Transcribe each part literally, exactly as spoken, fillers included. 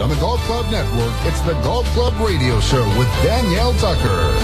on the Golf Club Network, it's the Golf Club Radio Show with Danielle Tucker.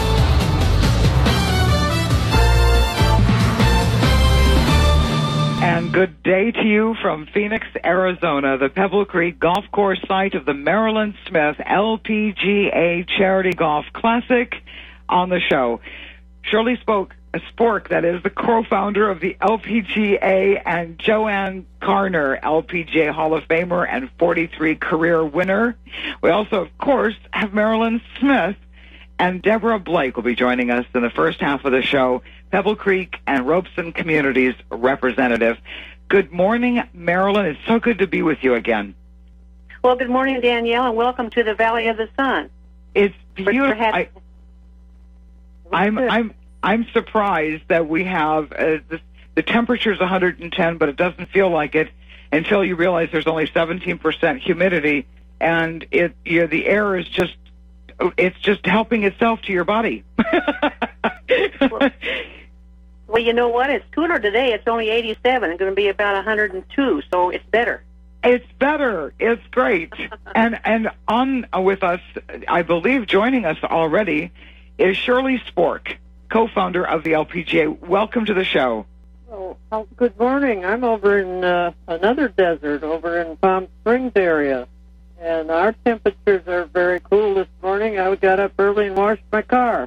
And good day to you from Phoenix, Arizona, the Pebble Creek Golf Course site of the Marilyn Smith L P G A Charity Golf Classic. On the show, Shirley spoke. Spork, that is the co-founder of the L P G A, and Joanne Carner, L P G A Hall of Famer and forty-three career winner. We also, of course, have Marilyn Smith, and Deborah Blake will be joining us in the first half of the show, Pebble Creek and Robeson Communities representative. Good morning, Marilyn. It's so good to be with you again. Well, good morning, Danielle, and welcome to the Valley of the Sun. It's beautiful. I, I'm, I'm, I'm surprised that we have uh, this, the temperature's one hundred ten, but it doesn't feel like it until you realize there's only seventeen percent humidity, and it, you know, the air is just, it's just helping itself to your body. well, well, you know what? It's cooler today. It's only eighty-seven. It's going to be about one hundred two, so it's better. It's better. It's great. and and on with us, I believe, joining us already, is Shirley Spork, co-founder of the L P G A. Welcome to the show. Oh, oh good morning. I'm over in uh, another desert, over in Palm Springs area, and our temperatures are very cool this morning. I got up early and washed my car.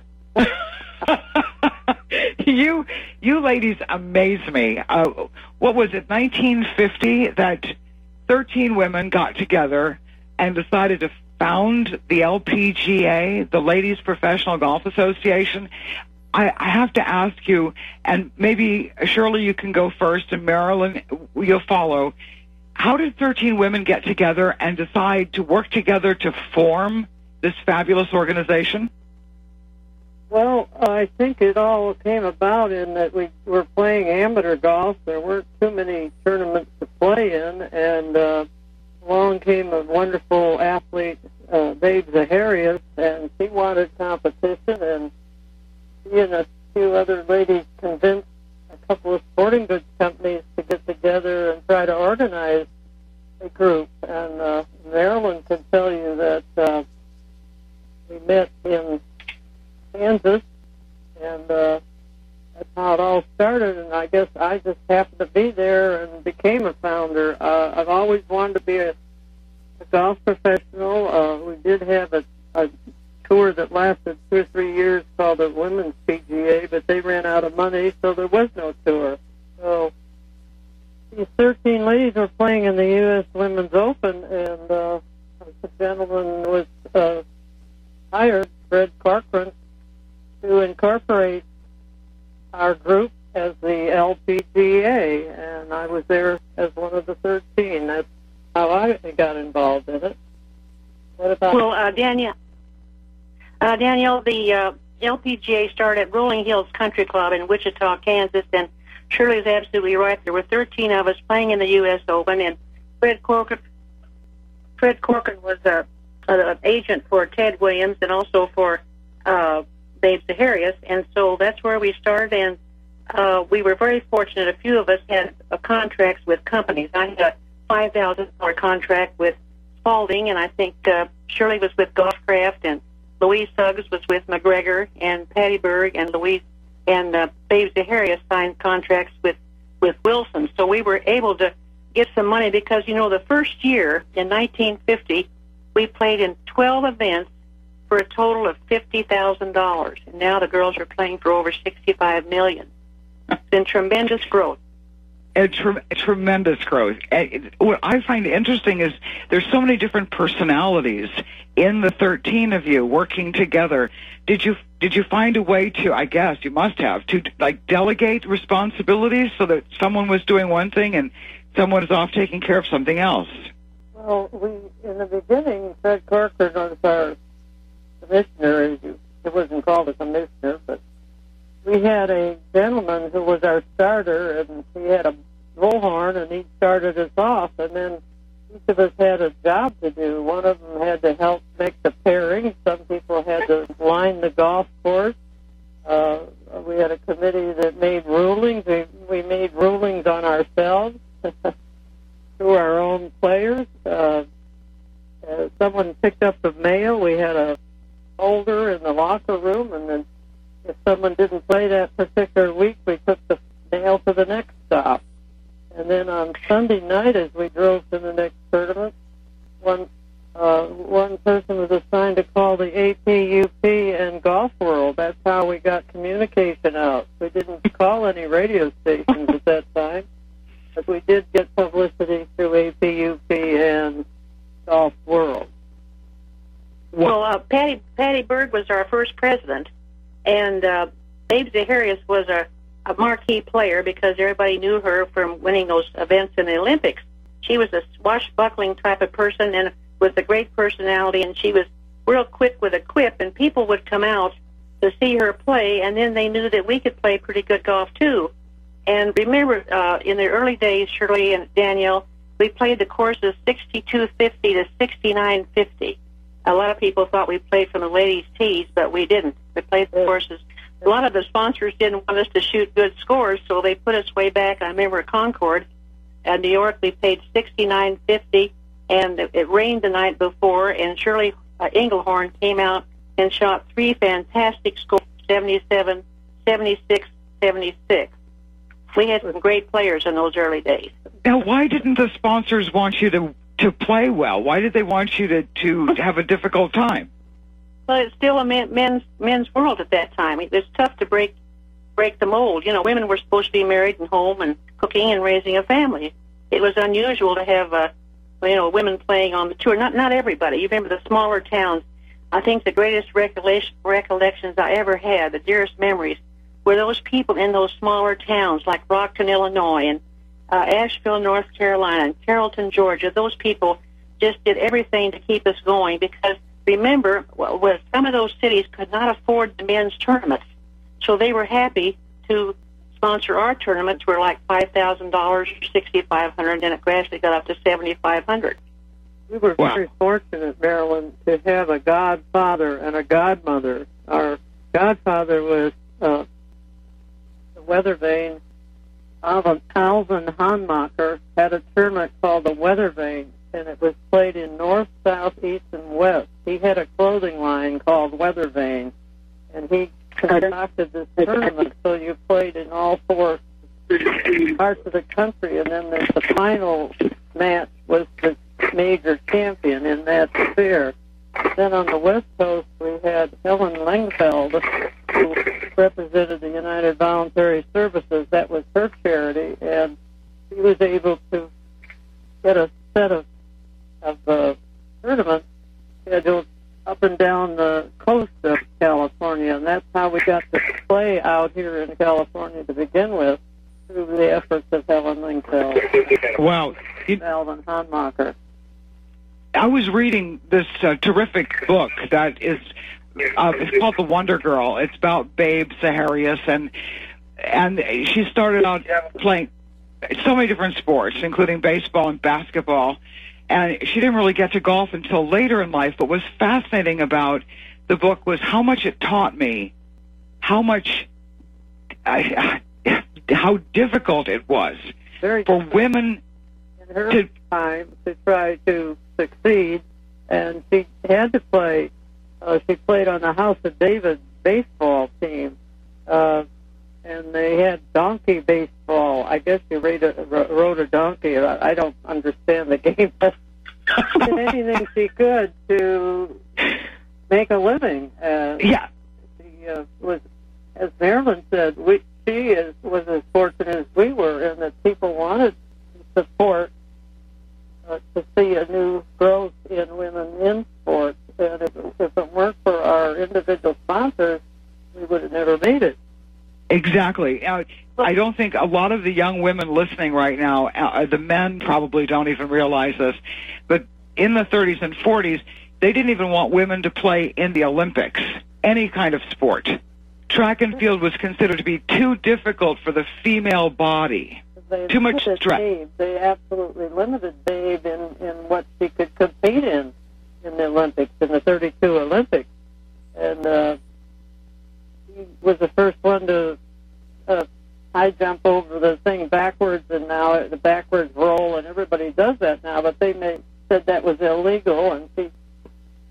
you, you ladies amaze me. Uh, what was it, nineteen fifty, that thirteen women got together and decided to found the L P G A, the Ladies Professional Golf Association. I, I have to ask you, and maybe Shirley, you can go first, and Marilyn, you'll follow. How did thirteen women get together and decide to work together to form this fabulous organization? Well, I think it all came about in that we were playing amateur golf. There weren't too many tournaments to play in, and uh, along came a wonderful athlete, uh, Babe Zaharias, and she wanted competition, and she and a few other ladies convinced a couple of sporting goods companies to get together and try to organize a group. And uh, Marilyn can tell you that uh, we met in Kansas, and uh, that's how it all started, and I guess I just happened to be there and became a founder. Uh, I've always wanted to be a, a golf professional. Uh, we did have a, a tour that lasted two or three years called the Women's P G A, but they ran out of money, so there was no tour. So these thirteen ladies were playing in the U S Women's Open, and uh, the gentleman was uh, hired, Fred Corcoran, to incorporate our group as the L P G A, and I was there as one of the thirteen. That's how I got involved in it. What about well, uh, Danielle? Uh, Danielle, the uh, L P G A started at Rolling Hills Country Club in Wichita, Kansas, and Shirley is absolutely right. There were thirteen of us playing in the U S Open, and Fred Corcoran, Fred Corcoran was a, an agent for Ted Williams and also for uh, Babe Zaharias, and so that's where we started, and uh, we were very fortunate. A few of us had uh, contracts with companies. I had a five thousand dollars contract with Spalding, and I think uh, Shirley was with Golfcraft, and Louise Suggs was with McGregor, and Patty Berg, and Louise and uh, Babe Zaharias signed contracts with, with Wilson. So we were able to get some money because, you know, the first year in nineteen fifty, we played in twelve events for a total of fifty thousand dollars. And now the girls are playing for over sixty-five million dollars. It's been tremendous growth. A, tre- a tremendous growth. And what I find interesting is there's so many different personalities in the thirteen of you working together. Did you did you find a way to, I guess you must have, to like delegate responsibilities so that someone was doing one thing and someone is off taking care of something else? Well, we in the beginning, Fred Corcoran was our commissioner. It wasn't called a commissioner, but we had a gentleman who was our starter, and he had a bullhorn, and he started us off, and then each of us had a job to do. One of them had to help make the pairing. Some people had to line the golf course. Uh, we had a committee that made rulings. We, we made rulings on ourselves through our own players. Uh, uh, some picked up the mail. We had a folder in the locker room, and then if someone didn't play that particular week, we took the mail to the next stop. And then on Sunday night, as we drove to the next tournament, one uh, one person was assigned to call the A P U P and Golf World. That's how we got communication out. We didn't call any radio stations at that time, but we did get publicity through A P U P and Golf World. Well, uh, Patty Patty Bird was our first president, and uh, Babe Zaharias was a, a marquee player because everybody knew her from winning those events in the Olympics. She was a swashbuckling type of person and with a great personality, and she was real quick with a quip, and people would come out to see her play, and then they knew that we could play pretty good golf, too. And remember, uh, in the early days, Shirley and Danielle, we played the courses sixty-two fifty to sixty-nine fifty. A lot of people thought we played from the ladies' tees, but we didn't. We played the courses. A lot of the sponsors didn't want us to shoot good scores, so they put us way back. I remember at Concord, in New York, we played sixty-nine fifty, and it, it rained the night before, and Shirley uh, Engelhorn came out and shot three fantastic scores, seventy-seven, seventy-six, seventy-six. We had some great players in those early days. Now, why didn't the sponsors want you to to play well? Why did they want you to, to have a difficult time? Well, it's still a men, men's men's world at that time. It was tough to break break the mold. You know, women were supposed to be married and home and cooking and raising a family. It was unusual to have, uh, you know, women playing on the tour. Not not everybody. You remember the smaller towns. I think the greatest recollection, recollections I ever had, the dearest memories, were those people in those smaller towns like Rockton, Illinois, and uh, Asheville, North Carolina, and Carrollton, Georgia. Those people just did everything to keep us going because, remember, well, well, some of those cities could not afford the men's tournaments, so they were happy to sponsor our tournaments. Were like five thousand dollars or sixty-five hundred dollars, and then it gradually got up to seventy-five hundred dollars. We were Wow. very fortunate, Marilyn, to have a godfather and a godmother. Our godfather was uh, the weather vane. Alvin, Alvin Hanmacher had a tournament called the Weather Vane, and it was played in north, south, east, and west. He had a clothing line called Weather Vane, and he concocted this tournament so you played in all four parts of the country, and then the, the final match was the major champion in that fair. Then on the West Coast, we had Helen Lengfeld, who represented the United Voluntary Services. That was her charity, and she was able to get a set of, of uh, tournaments scheduled up and down the coast of California, and that's how we got to play out here in California to begin with, through the efforts of Helen Lengfeld. Wow. It, Alvin Hanmacher. I was reading this uh, terrific book that is uh, it's called The Wonder Girl. It's about Babe Zaharias, and and she started out playing so many different sports, including baseball and basketball, and she didn't really get to golf until later in life. But what's fascinating about the book was how much it taught me, how much, uh, how difficult it was Very for women in her to time to try to succeed, and she had to play. Uh, she played on the House of David baseball team, uh, and they had donkey baseball. I guess you rode a, rode a donkey. I, I don't understand the game, but she did anything she could to make a living. Uh, yeah. She uh, was, as Marilyn said, we, she is, was as fortunate as we were in that people wanted to support Uh, to see a new growth in women in sports. And if, if it weren't for our individual sponsors, we would have never made it. Exactly. Uh, I don't think a lot of the young women listening right now, uh, the men probably don't even realize this, but in the thirties and forties, they didn't even want women to play in the Olympics, any kind of sport. Track and field was considered to be too difficult for the female body. They Too much limited stress. Babe. They absolutely limited Babe in, in what she could compete in in the Olympics, in the thirty-two Olympics. And uh, she was the first one to uh, high jump over the thing backwards, and now the backwards roll, and everybody does that now, but they made, said that was illegal, and she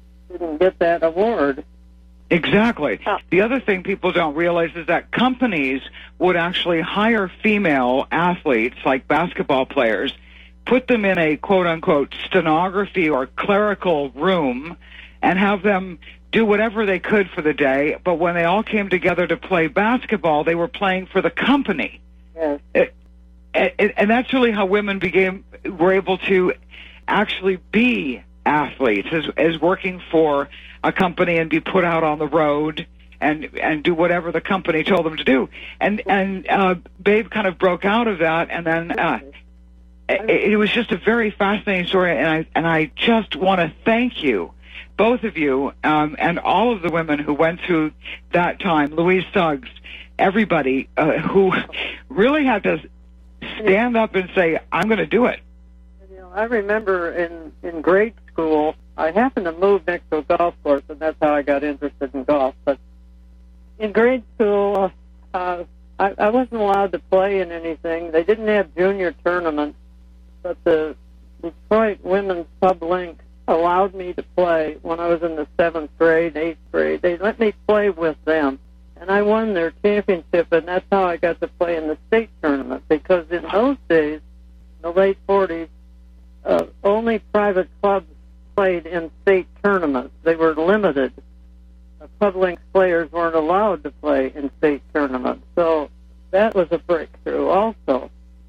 get that award. Exactly. Oh. The other thing people don't realize is that companies would actually hire female athletes, like basketball players, put them in a quote-unquote stenography or clerical room, and have them do whatever they could for the day. But when they all came together to play basketball, they were playing for the company. Yes. It, it, and that's really how women became were able to actually be athletes, as, as working for a company and be put out on the road and and do whatever the company told them to do. And and uh, Babe kind of broke out of that, and then uh, it, it was just a very fascinating story. And I and I just want to thank you, both of you, um, and all of the women who went through that time. Louise Suggs, everybody uh, who really had to stand up and say, "I'm going to do it." You know, I remember in in grade school, I happened to move next to a golf course, and that's how I got interested in golf. But in grade school, uh, I, I wasn't allowed to play in anything. They didn't have junior tournaments, but the Detroit Women's Sub Link allowed me to play when I was in the seventh grade, eighth grade. They let me play with them, and I won their championship, and that's how I got to play in the state tournament, because in those days, in the late forties, uh, only private clubs played in state tournaments. They were limited. The Public players weren't allowed to play in state tournaments. So that was a breakthrough also.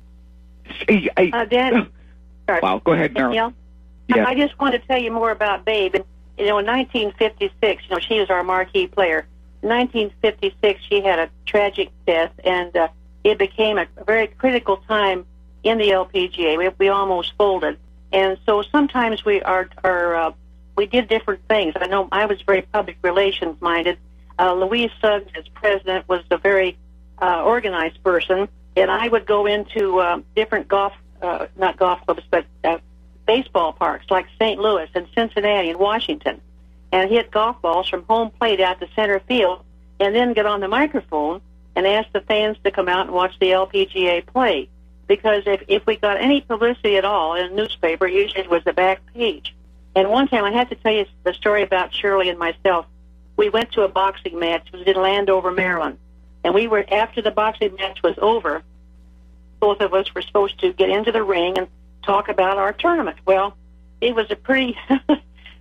I, I, Uh, Dan, sorry. wow, go ahead, Meryl. Danielle? Yeah. I just want to tell you more about Babe. And, you know, in nineteen fifty-six, you know, she was our marquee player. In nineteen fifty-six, she had a tragic death, and uh, it became a, a very critical time in the L P G A. We, we almost folded. And so sometimes we are, are uh, we did different things. I know I was very public relations minded. Uh, Louise Suggs, as president, was a very uh, organized person, and I would go into uh, different golf, uh, not golf clubs, but uh, baseball parks like Saint Louis and Cincinnati and Washington, and hit golf balls from home plate out to center field, and then get on the microphone and ask the fans to come out and watch the L P G A play. Because if, if we got any publicity at all in a newspaper, usually it was the back page. And one time, I have to tell you the story about Shirley and myself. We went to a boxing match. It was in Landover, Maryland. And we were, after the boxing match was over, both of us were supposed to get into the ring and talk about our tournament. Well, it was a pretty, uh,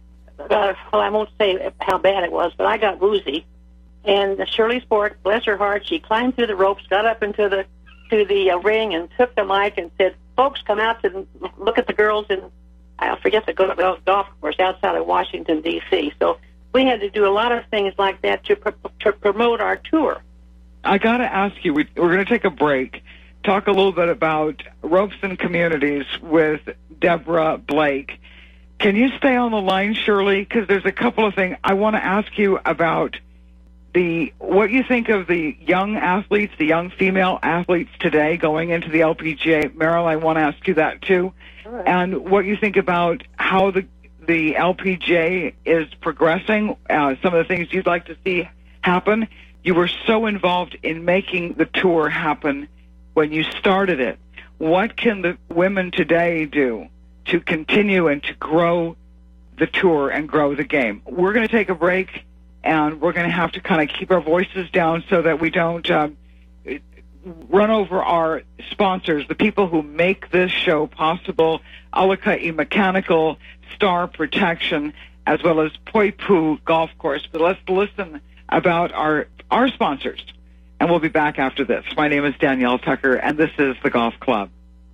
well, I won't say how bad it was, but I got woozy. And Shirley Sport, bless her heart, she climbed through the ropes, got up into the to the uh, ring and took the mic and said, "Folks, come out to look at the girls in," I forget the golf course outside of Washington, D C So we had to do a lot of things like that to, pr- to promote our tour. I got to ask you, we, we're going to take a break, talk a little bit about Ropes and Communities with Deborah Blake. Can you stay on the line, Shirley? Because there's a couple of things. I want to ask you about the what you think of the young athletes, the young female athletes today going into the L P G A. Meryl, I want to ask you that too. Right. And what you think about how the the L P G A is progressing, uh, some of the things you'd like to see happen. You were so involved in making the tour happen when you started it. What can the women today do to continue and to grow the tour and grow the game? We're going to take a break, and we're going to have to kind of keep our voices down so that we don't um, run over our sponsors, the people who make this show possible, Alakai Mechanical, Star Protection, as well as Poipu Golf Course. But let's listen about our our sponsors, and we'll be back after this. My name is Danielle Tucker, and this is The Golf Club.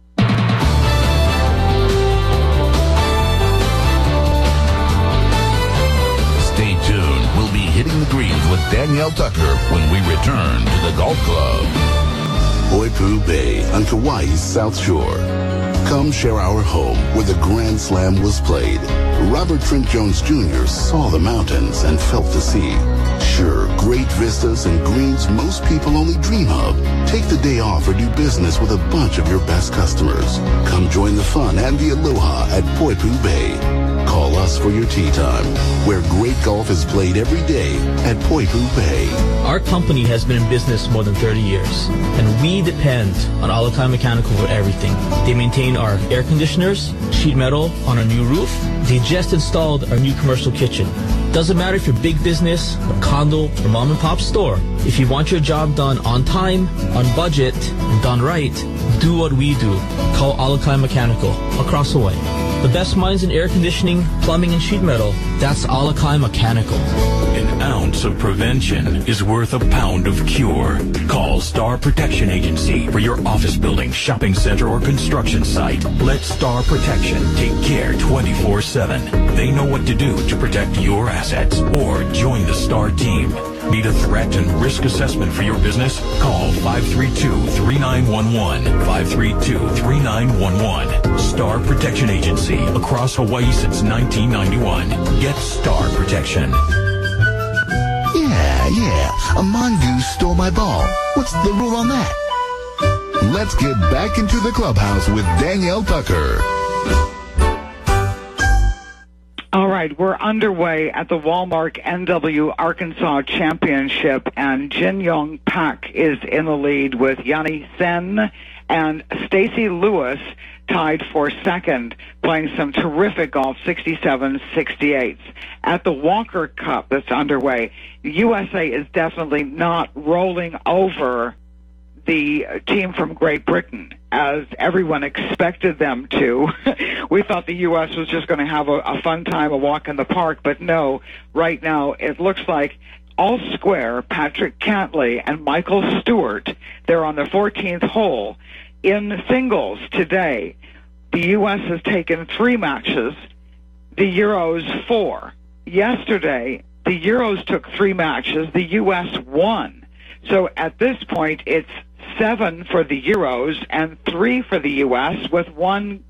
Stay tuned. We'll be hitting the greens with Danielle Tucker when we return to the Golf Club. Poipu Bay on Kauai's South Shore. Come share our home where the Grand Slam was played. Robert Trent Jones Junior saw the mountains and felt the sea. Sure, great vistas and greens most people only dream of. Take the day off or do business with a bunch of your best customers. Come join the fun and the aloha at Poipu Bay. Call us for your tee time, where great golf is played every day at Poipu Bay. Our company has been in business more than thirty years, and we depend on Alakai Mechanical for everything. They maintain our air conditioners, sheet metal on our new roof. They just installed our new commercial kitchen. Doesn't matter if you're big business, a condo, or mom and pop store. If you want your job done on time, on budget, and done right, do what we do. Call Alakai Mechanical across the way. The best minds in air conditioning, plumbing, and sheet metal. That's Alakai Mechanical. An ounce of prevention is worth a pound of cure. Call Star Protection Agency for your office building, shopping center, or construction site. Let Star Protection take care twenty-four seven. They know what to do to protect your assets. Or join the Star team. Need a threat and risk assessment for your business? Call five three two, three nine one one. five three two, three nine one one. Star Protection Agency. Across Hawaii since nineteen ninety-one. Get Star Protection. Yeah, yeah, a mongoose stole my ball. What's the rule on that? Let's get back into the clubhouse with Danielle Tucker. All right, we're underway at the Walmart N W Arkansas Championship, and Jin Young Pak is in the lead with Yanni Sen and Stacy Lewis tied for second, playing some terrific golf, sixty-seven sixty-eight. At the Walker Cup that's underway, U S A is definitely not rolling over the team from Great Britain, as everyone expected them to. We thought the U S was just going to have a, a fun time, a walk in the park, but no, right now it looks like all square, Patrick Cantley and Michael Stewart, they're on the fourteenth hole. In singles today, the U S has taken three matches, the Euros four. Yesterday, the Euros took three matches, the U S won. So at this point, it's seven for the Euros and three for the U S with one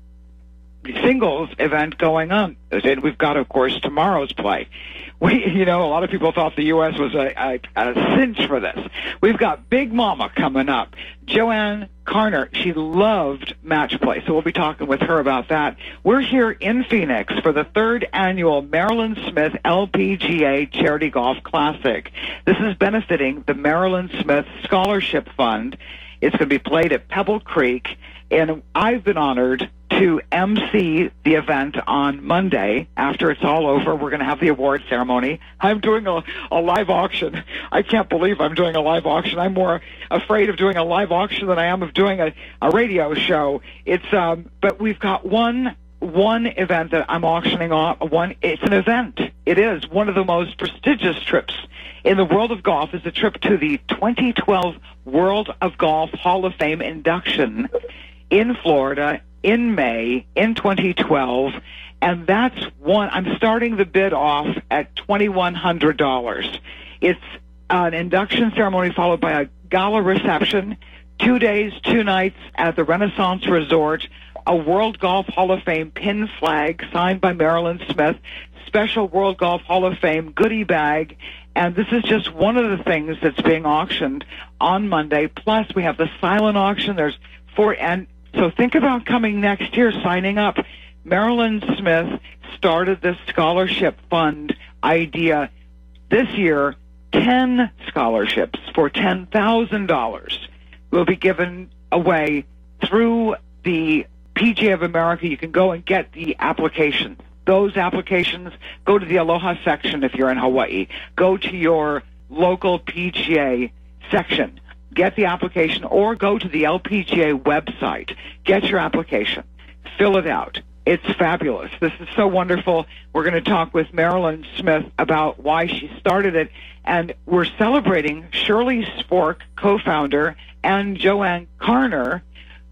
singles event going on. And we've got, of course, tomorrow's play. We, you know, a lot of people thought the U S was a, a, a cinch for this. We've got Big Mama coming up. Joanne Carner, she loved match play, so we'll be talking with her about that. We're here in Phoenix for the third annual Marilyn Smith L P G A Charity Golf Classic. This is benefiting the Marilyn Smith Scholarship Fund. It's going to be played at Pebble Creek, and I've been honored to emcee the event on Monday. After it's all over, we're going to have the award ceremony. I'm doing a, a live auction. I can't believe I'm doing a live auction. I'm more afraid of doing a live auction than I am of doing a, a radio show. It's um, but we've got one one event that I'm auctioning off. One, it's an event. It is one of the most prestigious trips in the world of golf. Is a trip to the twenty twelve World of Golf Hall of Fame induction in Florida in May in twenty twelve, and that's one. I'm starting the bid off at twenty-one hundred dollars. It's an induction ceremony followed by a gala reception, two days, two nights at the Renaissance Resort, a World Golf Hall of Fame pin flag signed by Marilyn Smith, special World Golf Hall of Fame goodie bag, and this is just one of the things that's being auctioned on Monday. Plus, we have the silent auction. There's four, and so think about coming next year, signing up. Marilyn Smith started this scholarship fund idea this year. ten scholarships for ten thousand dollars will be given away through the P G A of America. You can go and get the applications. Those applications, go to the Aloha section if you're in Hawaii. Go to your local P G A section. Get the application, or go to the L P G A website. Get your application. Fill it out. It's fabulous. This is so wonderful. We're going to talk with Marilyn Smith about why she started it, and we're celebrating Shirley Spork, co-founder, and Joanne Carner,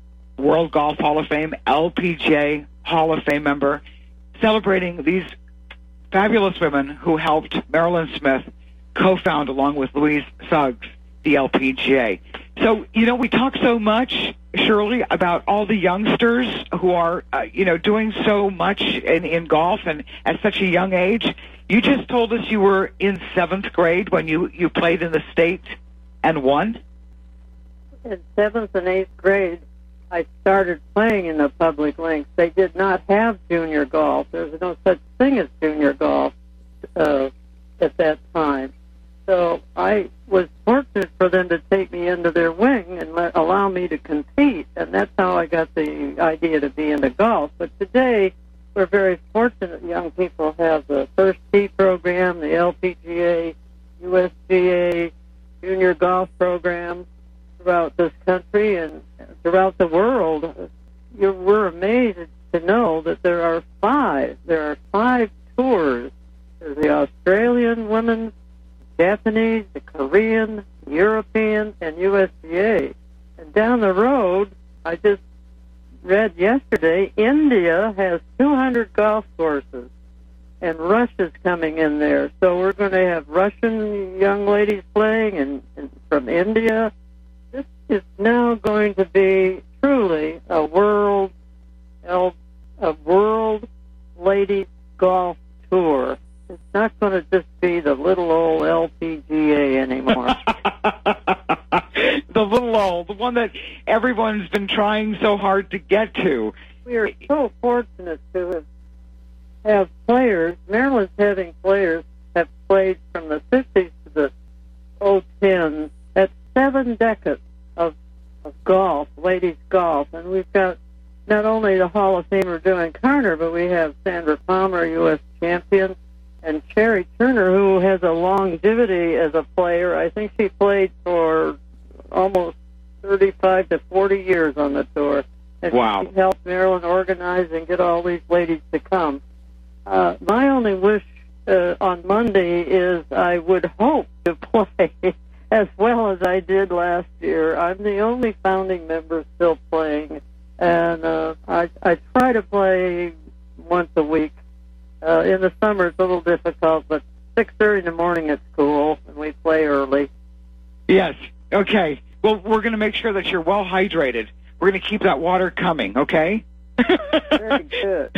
World Golf Hall of Fame, L P G A Hall of Fame member, celebrating these fabulous women who helped Marilyn Smith co-found, along with Louise Suggs, the L P G A. So, you know, we talk so much, Shirley, about all the youngsters who are, uh, you know, doing so much in, in golf and at such a young age. You just told us you were in seventh grade when you, you played in the state and won? In seventh and eighth grade, I started playing in the public links. They did not have junior golf. There was no such thing as junior golf uh, at that time. So I was fortunate for them to take me into their wing and let, allow me to compete, and that's how I got the idea to be into golf. But today, we're very fortunate young people have the First Tee program, the L P G A, U S G A, junior golf programs throughout this country and throughout the world. You're, we're amazed to know that there are five. There are five tours. There's the Australian women's, Japanese, the Korean, the European, and U S G A. And down the road, I just read yesterday, India has two hundred golf courses, and Russia's coming in there. So we're going to have Russian young ladies playing and, and from India. This is now going to be truly a world, a world ladies golf tour. It's not going to just be the little old L P G A anymore. The little old, the one that everyone's been trying so hard to get to. We are so fortunate to have, have players. Maryland's having players have played from the fifties to the oh tens. That's seven decades of, of golf, ladies golf. And we've got not only the Hall of Famer Joanne Carter, but we have Sandra Palmer, U S champion, and Sherry Turner, who has a longevity as a player. I think she played for almost thirty-five to forty years on the tour. And wow. She helped Maryland organize and get all these ladies to come. Uh, my only wish uh, on Monday is I would hope to play as well as I did last year. I'm the only founding member still playing, and uh, I, I try to play once a week. Uh, in the summer, it's a little difficult, but six thirty in the morning at school, and we play early. Yes. Okay. Well, we're going to make sure that you're well hydrated. We're going to keep that water coming, okay? Very good.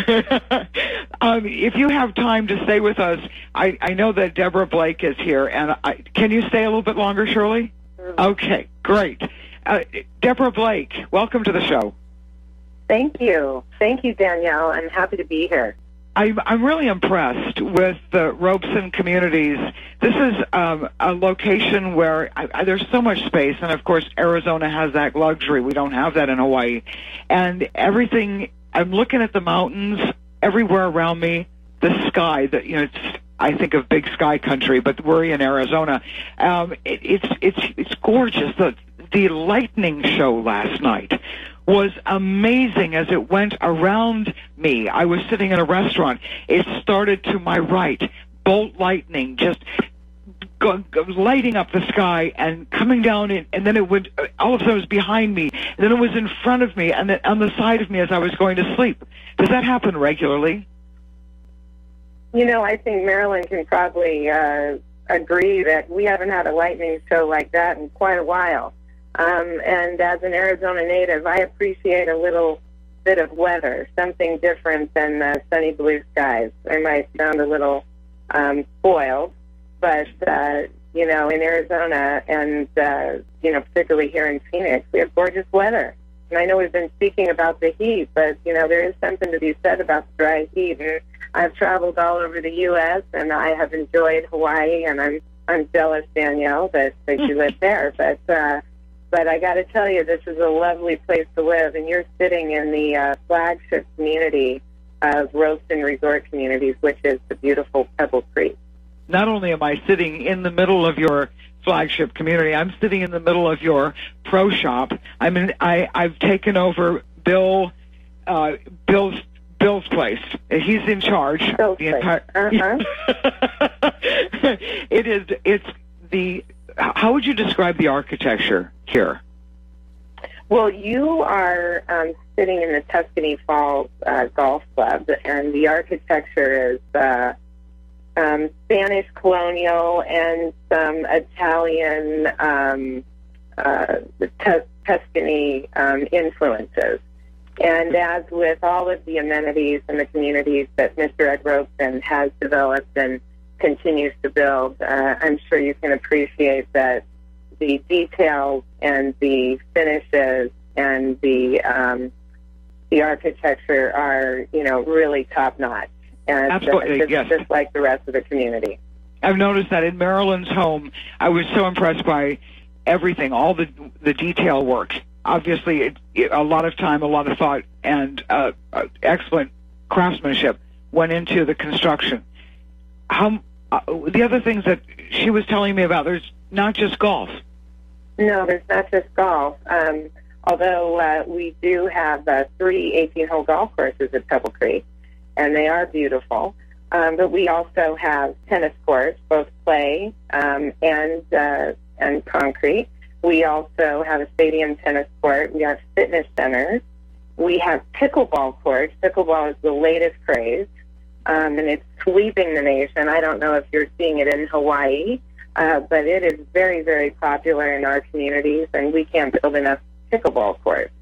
um, if you have time to stay with us, I, I know that Deborah Blake is here, and I, can you stay a little bit longer, Shirley? Sure. Okay, great. Uh, Deborah Blake, welcome to the show. Thank you. Thank you, Danielle. I'm happy to be here. I'm, I'm really impressed with the Robeson communities. This is um, a location where I, I, there's so much space, and of course Arizona has that luxury. We don't have that in Hawaii. And everything, I'm looking at the mountains everywhere around me, the sky, that, you know, it's, I think of big sky country, but we're in Arizona. Um, it, it's, it's, it's gorgeous. The, the lightning show last night was amazing as it went around me. I was sitting in a restaurant. It started to my right, bolt lightning, just go, go, lighting up the sky and coming down, in, and then it would, all of a sudden it was behind me, and then it was in front of me, and then on the side of me as I was going to sleep. Does that happen regularly? You know, I think Maryland can probably uh, agree that we haven't had a lightning show like that in quite a while. Um, and as an Arizona native, I appreciate a little bit of weather, something different than uh, sunny blue skies. I might sound a little um, spoiled, but, uh, you know, in Arizona and, uh, you know, particularly here in Phoenix, we have gorgeous weather. And I know we've been speaking about the heat, but, you know, there is something to be said about the dry heat. And I've traveled all over the U S, and I have enjoyed Hawaii, and I'm, I'm jealous, Danielle, that, that you live there. But, uh, But I got to tell you, this is a lovely place to live, and you're sitting in the uh, flagship community of Robeson Resort Communities, which is the beautiful Pebble Creek. Not only am I sitting in the middle of your flagship community, I'm sitting in the middle of your pro shop. I mean, I, I've taken over Bill, uh, Bill's Bill's place. He's in charge. Bill's the entire. Uh-huh. It is. It's the. How would you describe the architecture here? Well, you are um, sitting in the Tuscany Falls uh, Golf Club, and the architecture is uh, um, Spanish colonial and some Italian um, uh, Tus- Tuscany um, influences. And as with all of the amenities and the communities that Mister Ed Robeson has developed and continues to build, uh, I'm sure you can appreciate that the details and the finishes and the um, the architecture are, you know, really top notch. And Absolutely, uh, just, yes. just like the rest of the community. I've noticed that in Marilyn's home, I was so impressed by everything, all the the detail work. Obviously, it, it, a lot of time, a lot of thought, and uh, uh, excellent craftsmanship went into the construction. How, uh, the other things that she was telling me about, there's not just golf. No, there's not just golf. Um, although uh, we do have uh, three eighteen-hole golf courses at Pebble Creek, and they are beautiful. Um, but we also have tennis courts, both clay um, and uh, and concrete. We also have a stadium tennis court. We have fitness centers. We have pickleball courts. Pickleball is the latest craze, um, and it's sweeping the nation. I don't know if you're seeing it in Hawaii, uh, but it is very, very popular in our communities, and we can't build enough pickleball courts.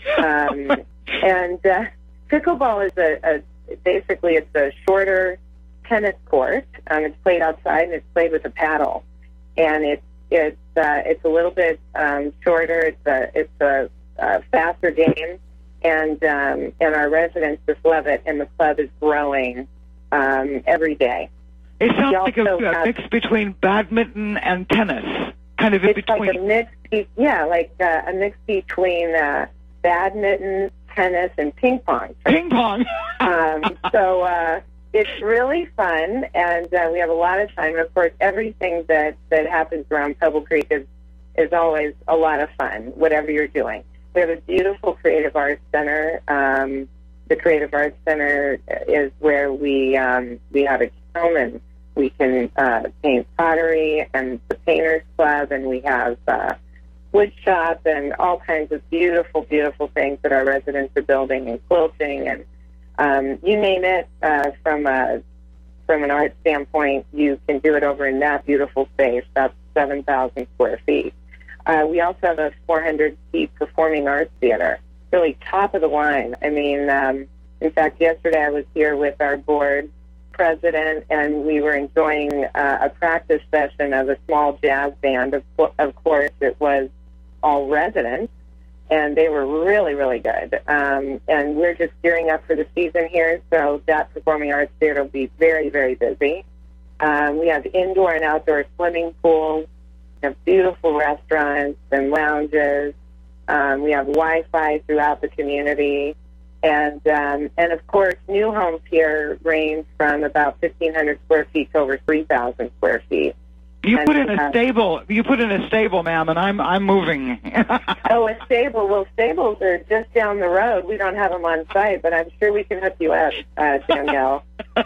Um, and uh, pickleball is a, a basically it's a shorter tennis court. Um, it's played outside, and it's played with a paddle, and it's it's uh, it's a little bit um, shorter. It's a it's a, a faster game. And um, and our residents just love it, and the club is growing um, every day. It sounds like a, a have, mix between badminton and tennis, kind of in it's between. Like a mix, yeah, like uh, a mix between uh, badminton, tennis, and ping pong. Ping pong. um, so uh, it's really fun, and uh, we have a lot of time. And of course, everything that, that happens around Pebble Creek is is always a lot of fun, whatever you're doing. We have a beautiful creative arts center. Um, the creative arts center is where we um, we have a kiln, and we can uh, paint pottery, and the painters club, and we have uh, wood shop, and all kinds of beautiful, beautiful things that our residents are building, and quilting, and um, you name it. Uh, from a from an art standpoint, you can do it over in that beautiful space. That's seven thousand square feet. Uh, we also have a four hundred seat performing arts theater, really top of the line. I mean, um, in fact, yesterday I was here with our board president, and we were enjoying uh, a practice session of a small jazz band. Of, of course, it was all residents, and they were really, really good. Um, and we're just gearing up for the season here, so that performing arts theater will be very, very busy. Um, we have indoor and outdoor swimming pools. We have beautiful restaurants and lounges. Um, we have Wi-Fi throughout the community. And, um, and of course, new homes here range from about fifteen hundred square feet to over three thousand square feet. You and, put in a uh, stable. You put in a stable, ma'am, and I'm I'm moving. Oh, a stable. Well, stables are just down the road. We don't have them on site, but I'm sure we can hook you up, uh, Danielle.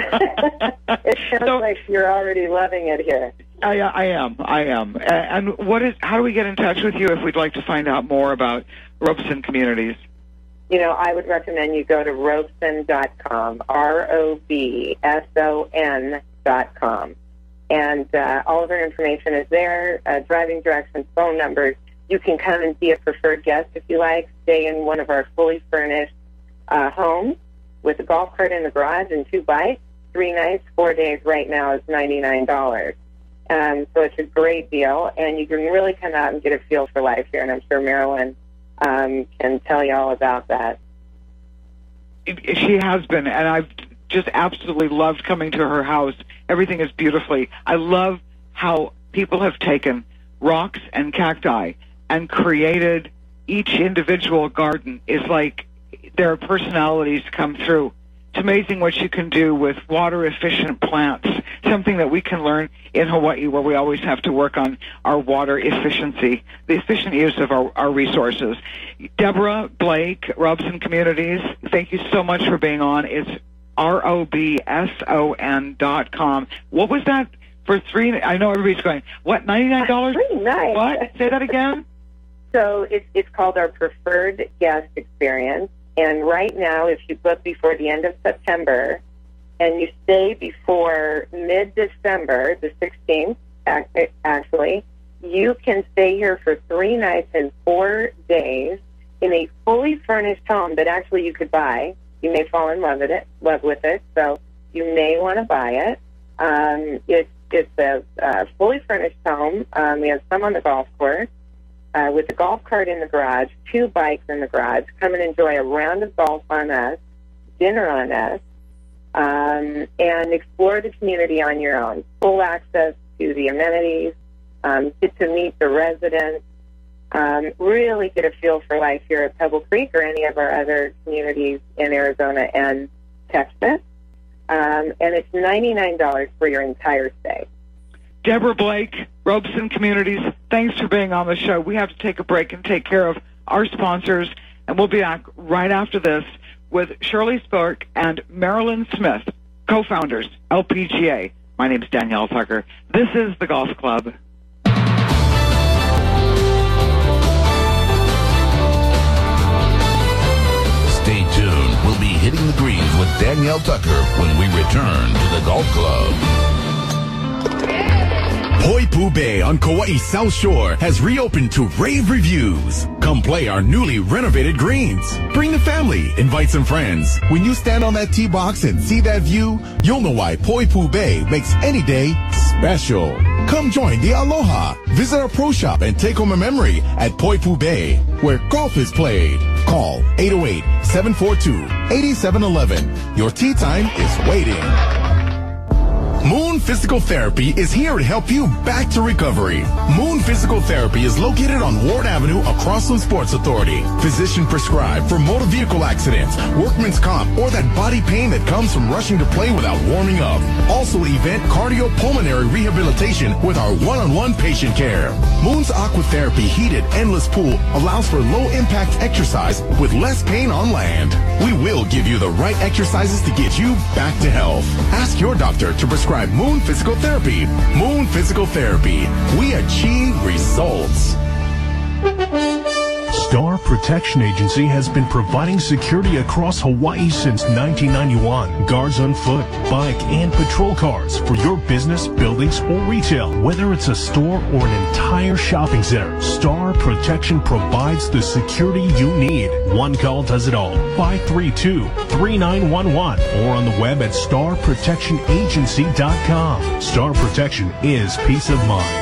It sounds So- like you're already loving it here. I, I am. I am. A- And what is? How do we get in touch with you if we'd like to find out more about Robeson Communities? You know, I would recommend you go to robeson dot com, R O B S O N dot com. And uh, all of our information is there, uh, driving directions, phone numbers. You can come and be a preferred guest if you like, stay in one of our fully furnished uh, homes with a golf cart in the garage and two bikes. Three nights, four days right now is ninety-nine dollars. Um, so it's a great deal, and you can really come out and get a feel for life here, and I'm sure Marilyn um, can tell you all about that. She has been, and I've just absolutely loved coming to her house. Everything is beautifully. I love how people have taken rocks and cacti and created each individual garden. Is like their personalities come through. It's amazing what you can do with water-efficient plants, something that we can learn in Hawaii, where we always have to work on our water efficiency, the efficient use of our, our resources. Deborah Blake, Robeson Communities, thank you so much for being on. It's R O B S O N dot com. What was that for three? I know everybody's going, what, ninety-nine dollars? Pretty nice. What? Say that again? So it's, it's called our Preferred Guest Experience. And right now, if you book before the end of September and you stay before mid-December, the sixteenth, actually, you can stay here for three nights and four days in a fully furnished home that actually you could buy. You may fall in love with it, love with it, so you may want to buy it. Um, it's it's a uh, fully furnished home. Um, we have some on the golf course. Uh, with a golf cart in the garage, two bikes in the garage. Come and enjoy a round of golf on us, dinner on us, um, and explore the community on your own. Full access to the amenities, um, get to meet the residents, um, really get a feel for life here at Pebble Creek or any of our other communities in Arizona, and text it, um, and it's ninety-nine dollars for your entire stay. Deborah Blake, Robeson Communities, thanks for being on the show. We have to take a break and take care of our sponsors, and we'll be back right after this with Shirley Spork and Marilyn Smith, co-founders, L P G A. My name is Danielle Tucker. This is the Golf Club. Stay tuned. We'll be hitting the greens with Danielle Tucker when we return to the Golf Club. Poipu Bay on Kauai's South Shore has reopened to rave reviews. Come play our newly renovated greens. Bring the family, invite some friends. When you stand on that tee box and see that view, you'll know why Poipu Bay makes any day special. Come join the Aloha. Visit our pro shop and take home a memory at Poipu Bay, where golf is played. Call eight oh eight, seven four two, eight seven one one. Your tee time is waiting. Moon Physical Therapy is here to help you back to recovery. Moon Physical Therapy is located on Ward Avenue across from Sports Authority. Physician prescribed for motor vehicle accidents, workman's comp, or that body pain that comes from rushing to play without warming up. Also event cardiopulmonary rehabilitation with our one-on-one patient care. Moon's Aquatherapy heated endless pool allows for low-impact exercise with less pain on land. We will give you the right exercises to get you back to health. Ask your doctor to prescribe Moon Physical Therapy. Moon Physical Therapy. We achieve results. Star Protection Agency has been providing security across Hawaii since nineteen ninety-one. Guards on foot, bike, and patrol cars for your business, buildings, or retail. Whether it's a store or an entire shopping center, Star Protection provides the security you need. One call does it all. five three two, three nine one one or on the web at star protection agency dot com. Star Protection is peace of mind.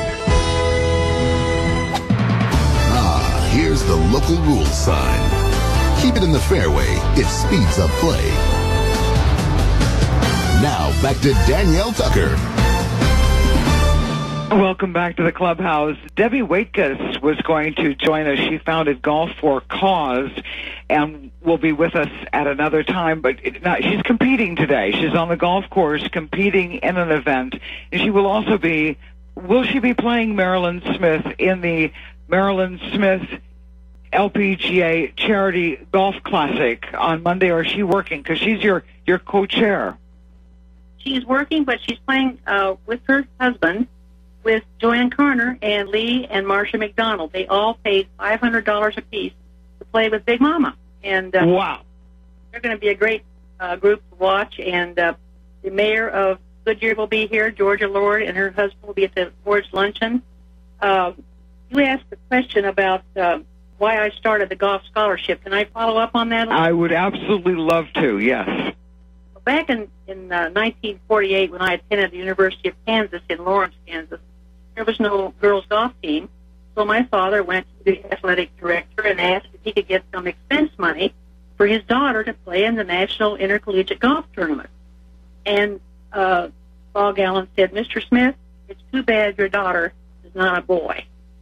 Here's the local rules sign. Keep it in the fairway. It speeds up play. Now back to Danielle Tucker. Welcome back to the clubhouse. Debbie Waitkus was going to join us. She founded Golf for Cause and will be with us at another time. But it, not, she's competing today. She's on the golf course competing in an event. And she will also be, will she be playing Marilyn Smith in the Marilyn Smith L P G A Charity Golf Classic on Monday, or is she working? Because she's your, your co-chair. She's working, but she's playing uh, with her husband, with Joanne Carner and Lee and Marsha McDonald. They all paid five hundred dollars apiece to play with Big Mama. And uh, wow. They're going to be a great uh, group to watch. And uh, the mayor of Goodyear will be here, Georgia Lord, and her husband will be at the board's luncheon. Uh, you asked a question about uh, why I started the golf scholarship. Can I follow up on that? I would absolutely love to, yes. Back in, in uh, nineteen forty-eight, when I attended the University of Kansas in Lawrence, Kansas, there was no girls' golf team. So my father went to the athletic director and asked if he could get some expense money for his daughter to play in the National Intercollegiate Golf Tournament. And uh, Paul Gallen said, Mister Smith, it's too bad your daughter is not a boy.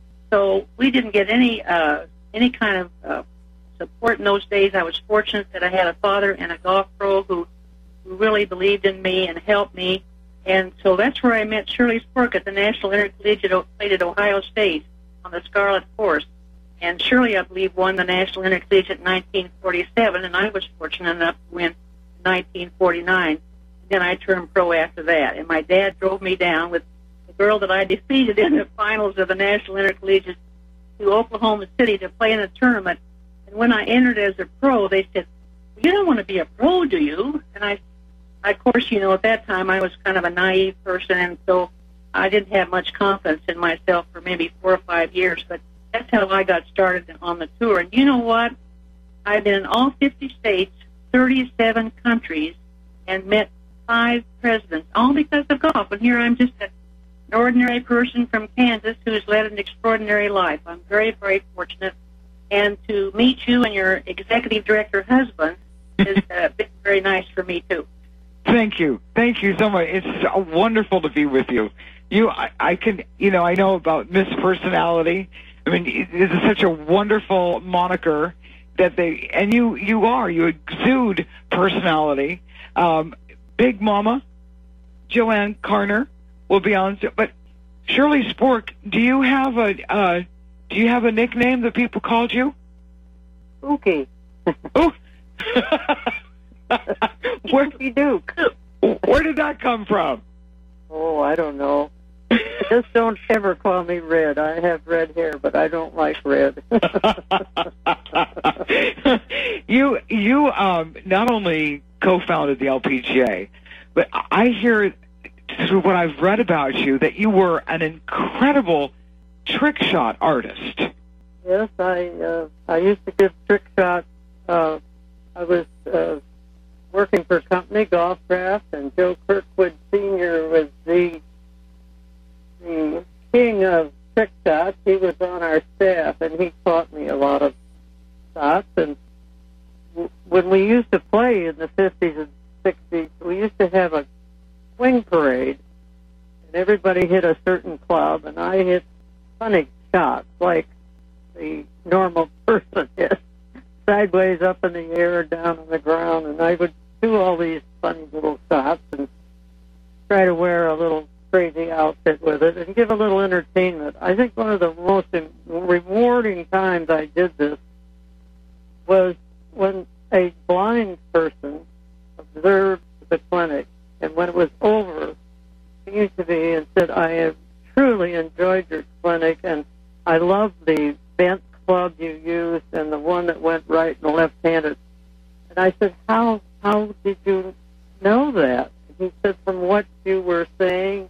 So we didn't get any uh, any kind of uh, support in those days. I was fortunate that I had a father and a golf pro who, who really believed in me and helped me. And so that's where I met Shirley Spork at the National Intercollegiate played at Ohio State on the Scarlet Course. And Shirley, I believe, won the National Intercollegiate in nineteen forty-seven, and I was fortunate enough to win in nineteen forty-nine. Then I turned pro after that. And my dad drove me down with the girl that I defeated in the finals of the National Intercollegiate to Oklahoma City to play in a tournament. And when I entered as a pro, they said, you don't want to be a pro, do you? And I, of course, you know, at that time I was kind of a naive person, and so I didn't have much confidence in myself for maybe four or five years. But that's how I got started on the tour. And you know what? I've been in all fifty states, thirty-seven countries, and met five presidents, all because of golf. And here I'm just a an ordinary person from Kansas who's led an extraordinary life. I'm very, very fortunate. And to meet you and your executive director husband has uh, been very nice for me, too. Thank you. Thank you so much. It's so wonderful to be with you. You, I, I can, you know, I know about Miss Personality. I mean, this is such a wonderful moniker. that they, and you, you are, you exude personality. Um, Big Mama, Joanne Carner will be on, but Shirley Spork, do you have a, uh, do you have a nickname that people called you? Spooky. Oh. Where, Duke. Where did that come from? Oh, I don't know. Just don't ever call me red. I have red hair, but I don't like red. you you um, not only co-founded the L P G A, but I hear through what I've read about you that you were an incredible trick shot artist. Yes, I uh, I used to give trick shots. Uh, I was uh, working for Company Golfcraft, and Joe Kirkwood Senior was the the king of trick shots. He was on our staff, and he taught me a lot of shots. And w- when we used to play in the fifties and sixties, we used to have a swing parade, and everybody hit a certain club, and I hit funny shots like the normal person hits, sideways up in the air, down on the ground, and I would do all these funny little shots and try to wear a little crazy outfit with it and give a little entertainment. I think one of the most rewarding times I did this was when a blind person observed the clinic, and when it was over, came to me and said, I have truly enjoyed your clinic, and I love the bent club you used and the one that went right and left-handed. And I said, how how did you know that? He said, from what you were saying,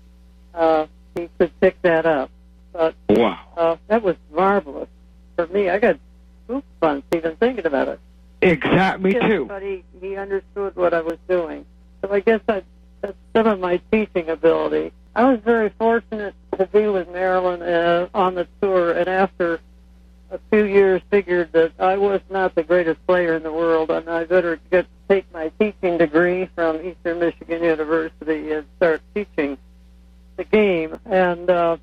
uh, he could pick that up. But wow, uh, that was marvelous for me. I got goosebumps even thinking about it. Exactly, me too. But he, he understood what I was doing. So I guess I, that's some of my teaching ability. I was very fortunate to be with Marilyn uh, on the tour, and after a few years figured that I was not the greatest player in the world, and I better get take my teaching degree from Eastern Michigan University and start teaching the game. And uh,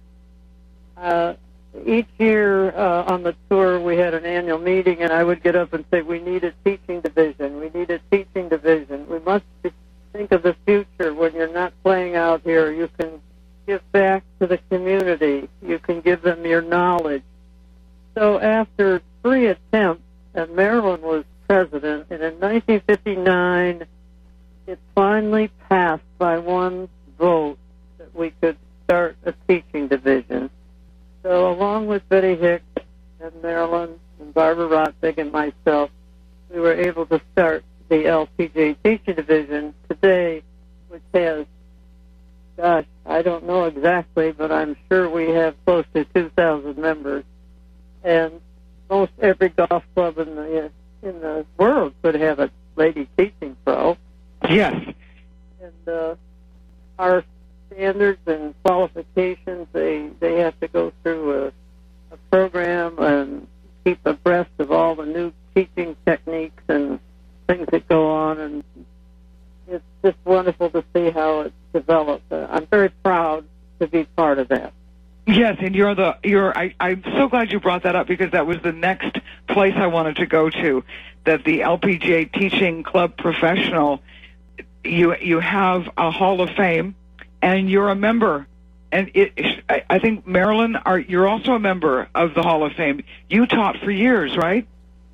uh, each year uh, on the tour, we had an annual meeting, and I would get up and say, we need a teaching division. We need a teaching division. We must think of the future. When you're not playing out here, you can give back to the community. You can give them your knowledge. So after three attempts, and Marilyn was president, and in nineteen fifty-nine, it finally passed by one vote that we could start a teaching division. So along with Betty Hicks and Marilyn and Barbara Rotvig and myself, we were able to start the L P G A teaching division today, which has, gosh, I don't know exactly, but I'm sure we have close to two thousand members. And most every golf club in the in the world could have a lady teaching pro. Yes. And uh, our standards and qualifications, they, they have to go through a, a program and keep abreast of all the new teaching techniques and things that go on. And it's just wonderful to see how it's developed. Uh, I'm very proud to be part of that. Yes, and you're the you're. I, I'm so glad you brought that up, because that was the next place I wanted to go to. That the L P G A Teaching Club Professional, you you have a Hall of Fame, and you're a member. And it, I, I think Marilyn, are you're also a member of the Hall of Fame. You taught for years, right?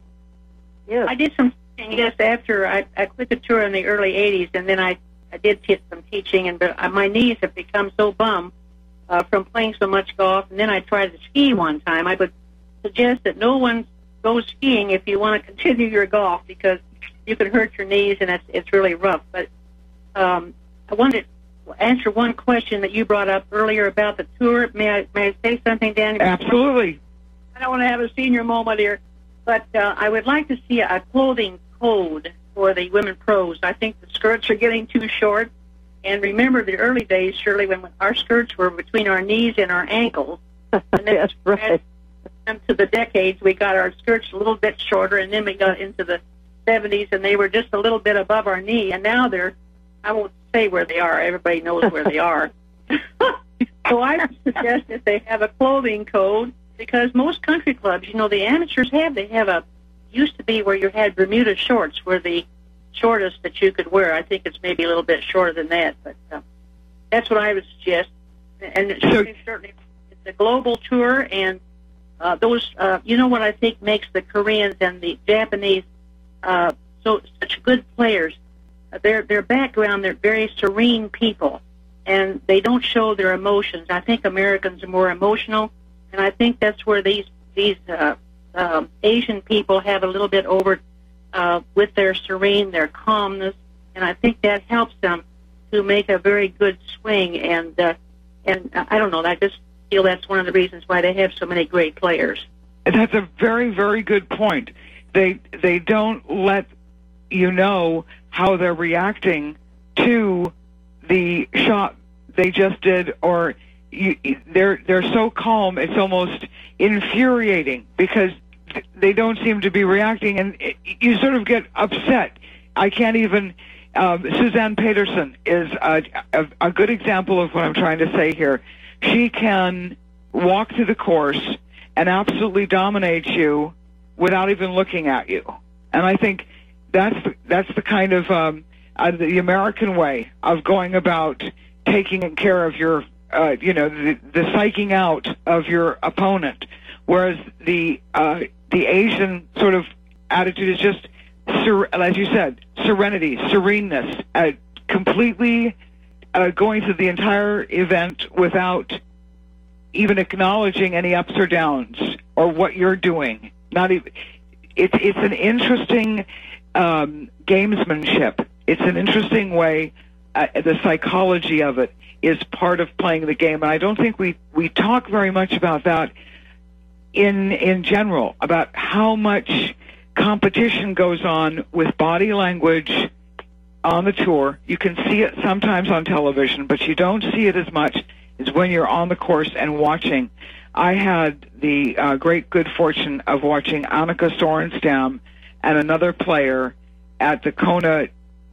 Yeah, I did some teaching. Yes, after I, I quit the tour in the early eighties, and then I I did get some teaching, and but my knees have become so bum. Uh, from playing so much golf, and then I tried to ski one time. I would suggest that no one goes skiing if you want to continue your golf, because you can hurt your knees, and it's, it's really rough. But um, I wanted to answer one question that you brought up earlier about the tour. May I, may I say something, Danny? Absolutely. I don't want to have a senior moment here, but uh, I would like to see a clothing code for the women pros. I think the skirts are getting too short. And remember the early days, Shirley, when our skirts were between our knees and our ankles. And then That's right. to the decades, we got our skirts a little bit shorter, and then we got into the seventies, and they were just a little bit above our knee. And now they're, I won't say where they are. Everybody knows where they are. So I would suggest that they have a clothing code, because most country clubs, you know, the amateurs have, they have a used to be where you had Bermuda shorts were the shortest that you could wear. I think it's maybe a little bit shorter than that, but uh, that's what I would suggest. And it certainly, certainly it's a global tour, and uh, those, uh, you know what I think makes the Koreans and the Japanese uh, so such good players? Uh, their their background, they're very serene people, and they don't show their emotions. I think Americans are more emotional, and I think that's where these these uh, um, Asian people have a little bit over uh, with their serene, their calmness, and I think that helps them to make a very good swing. And uh, and uh, I don't know, I just feel that's one of the reasons why they have so many great players. That's a very, very good point. They they don't let you know how they're reacting to the shot they just did, or you, they're they're so calm it's almost infuriating because they don't seem to be reacting, and it, you sort of get upset. I can't even. Um, Suzanne Peterson is a, a, a good example of what I'm trying to say here. She can walk through the course and absolutely dominate you without even looking at you, and I think that's the, that's the kind of um, uh, the American way of going about taking care of your, uh, you know, the, the psyching out of your opponent, whereas the uh, the Asian sort of attitude is just, ser- as you said, serenity, sereneness, uh, completely uh, going through the entire event without even acknowledging any ups or downs or what you're doing. Not even. It's it's an interesting um, gamesmanship. It's an interesting way. Uh, the psychology of it is part of playing the game, and I don't think we we talk very much about that in in general, about how much competition goes on with body language on the tour. You can see it sometimes on television, but you don't see it as much as when you're on the course and watching. I had the uh, great good fortune of watching Annika Sorenstam and another player at the Kona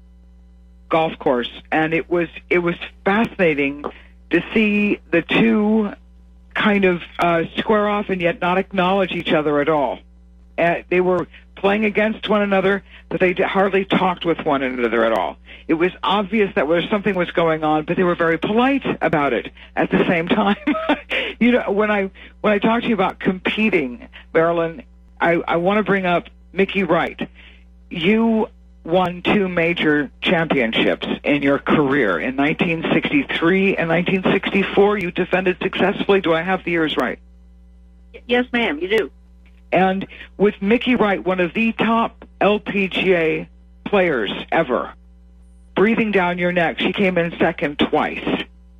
golf course, and it was it was fascinating to see the two kind of uh, square off and yet not acknowledge each other at all. Uh, they were playing against one another, but they hardly talked with one another at all. It was obvious that there something was going on, but they were very polite about it at the same time. You know, when I when I talk to you about competing, Marilyn, I, I want to bring up Mickey Wright. You won two major championships in your career. In nineteen sixty-three and nineteen sixty-four, you defended successfully. Do I have the years right? Yes, ma'am, you do. And with Mickey Wright, one of the top L P G A players ever, breathing down your neck, she came in second twice.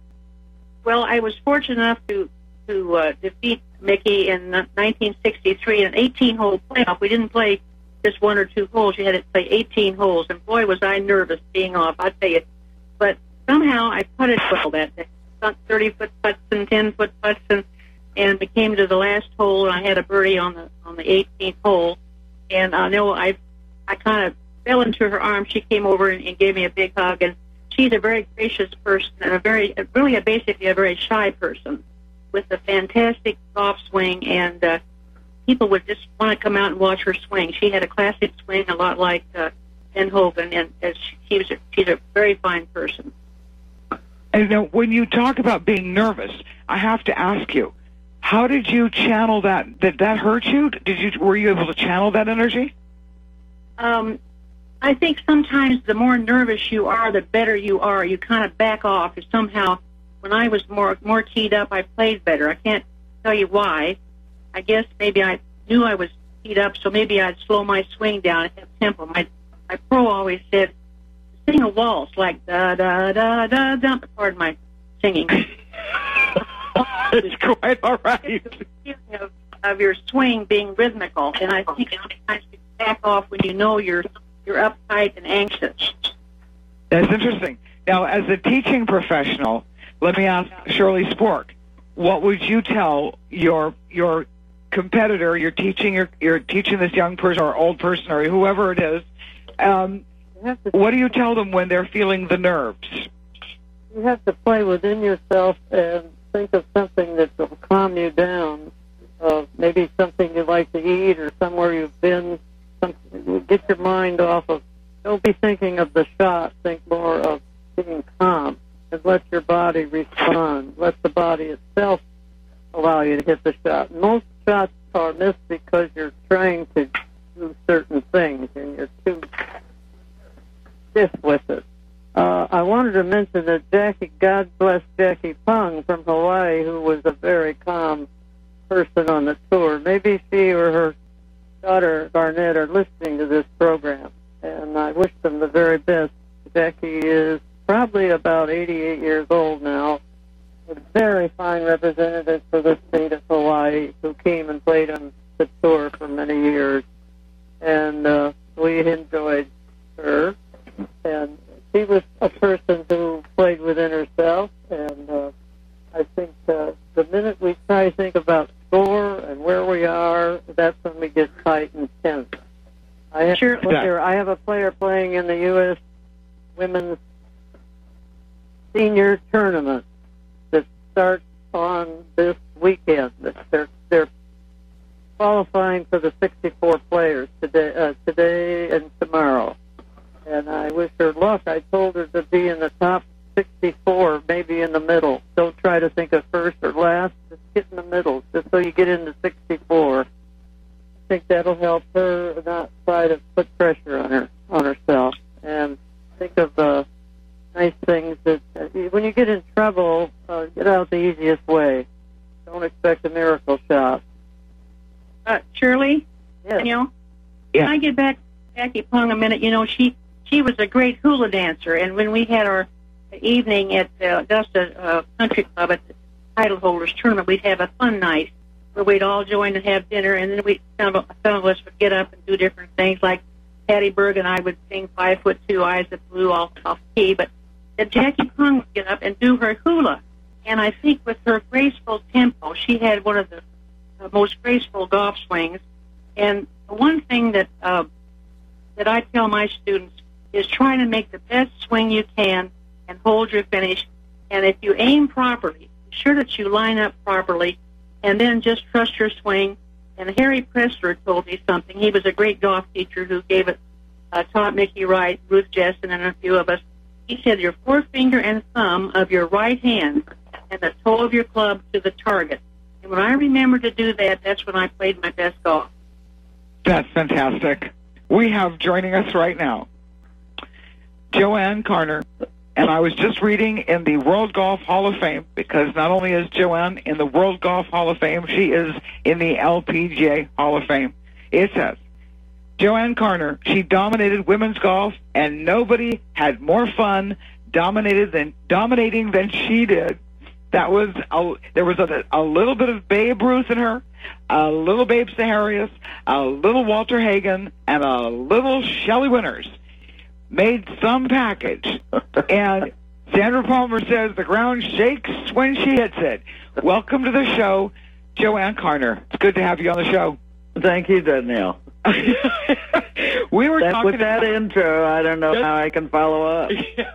Well, I was fortunate enough to to uh, defeat Mickey in nineteen sixty-three in an eighteen-hole playoff. We didn't play just one or two holes. You had to play eighteen holes, and boy, was I nervous being off, I tell you. But somehow I putted well that day. thirty-foot putts and ten-foot putts, and, and we came to the last hole, and I had a birdie on the on the eighteenth hole. And I know I I kind of fell into her arms. She came over and, and gave me a big hug, and she's a very gracious person and a very, really a, basically a very shy person with a fantastic golf swing, and uh, people would just want to come out and watch her swing. She had a classic swing, a lot like uh, Ben Hogan, and as she, she was a, she's a very fine person. And now, when you talk about being nervous, I have to ask you, how did you channel that? Did that hurt you? Did you were you able to channel that energy? Um, I think sometimes the more nervous you are, the better you are. You kind of back off. And somehow, when I was more more keyed up, I played better. I can't tell you why. I guess maybe I knew I was keyed up, so maybe I'd slow my swing down and have tempo. My my pro always said, sing a waltz like da da da da da. Pardon my singing. It's quite all right. Of, of your swing being rhythmical, and I think sometimes you back off when you know you're you're uptight and anxious. That's interesting. Now, as a teaching professional, let me ask Shirley Spork, what would you tell your your competitor? You're teaching you're, you're teaching this young person or old person or whoever it is. Um, what do you tell them when they're feeling the nerves? You have to play within yourself and think of something that will calm you down. Uh, maybe something you like to eat or somewhere you've been some, get your mind off of, don't be thinking of the shot, think more of being calm, and let your body respond. Let the body itself allow you to hit the shot. Most shots are missed because you're trying to do certain things, and you're too stiff with it. Uh, I wanted to mention that Jackie, God bless Jackie Pung from Hawaii, who was a very calm person on the tour. Maybe she or her daughter Garnett are listening to this program, and I wish them the very best. Jackie is probably about eighty-eight years old now, a very fine representative for the state of Hawaii, who came and played on the tour for many years, and uh, we enjoyed her. And she was a person who played within herself, and uh, I think uh, the minute we try to think about score and where we are, that's when we get tight and tense. I have, Sure. player, I have a player playing in the U S Women's Senior Tournament that starts on this weekend. They're, they're qualifying for the sixty-four players today, uh, today and tomorrow. And I wish her luck. I told her to be in the top sixty-four, maybe in the middle. Don't try to think of first or last. Just get in the middle, just so you get into sixty-four. I think that'll help her not try to put pressure on her on herself. And think of uh, nice things that uh, when you get in trouble, uh, get out the easiest way. Don't expect a miracle shot. Uh, Shirley, Yes. Daniel, Yeah. can I get back to Jackie Pung a minute? You know, she she was a great hula dancer, and when we had our evening at uh, Augusta uh, Country Club at the title holders tournament, we'd have a fun night where we'd all join and have dinner, and then we some of, some of us would get up and do different things. Like Patty Berg and I would sing Five Foot Two, Eyes That Blue off, off key, but uh, Jackie Pung would get up and do her hula. And I think with her graceful tempo, she had one of the uh, most graceful golf swings. And the one thing that uh, that I tell my students is try to make the best swing you can and hold your finish. And if you aim properly, be sure that you line up properly, and then just trust your swing. And Harry Pressler told me something. He was a great golf teacher who gave it, uh, taught Mickey Wright, Ruth Jessen, and a few of us. He said your forefinger and thumb of your right hand and the toe of your club to the target. And when I remember to do that, that's when I played my best golf. That's fantastic. We have joining us right now Joanne Carner, and I was just reading in the World Golf Hall of Fame, because not only is Joanne in the World Golf Hall of Fame, she is in the L P G A Hall of Fame. It says, Joanne Carner, she dominated women's golf, and nobody had more fun dominated than dominating than she did. That was a, there was a, a little bit of Babe Ruth in her, a little Babe Saharias, a little Walter Hagen, and a little Shelley Winters. Made some package. And Sandra Palmer says the ground shakes when she hits it. Welcome to the show, Joanne Carner. It's good to have you on the show. Thank you, Danielle. we were that, talking with that about, intro, I don't know how I can follow up.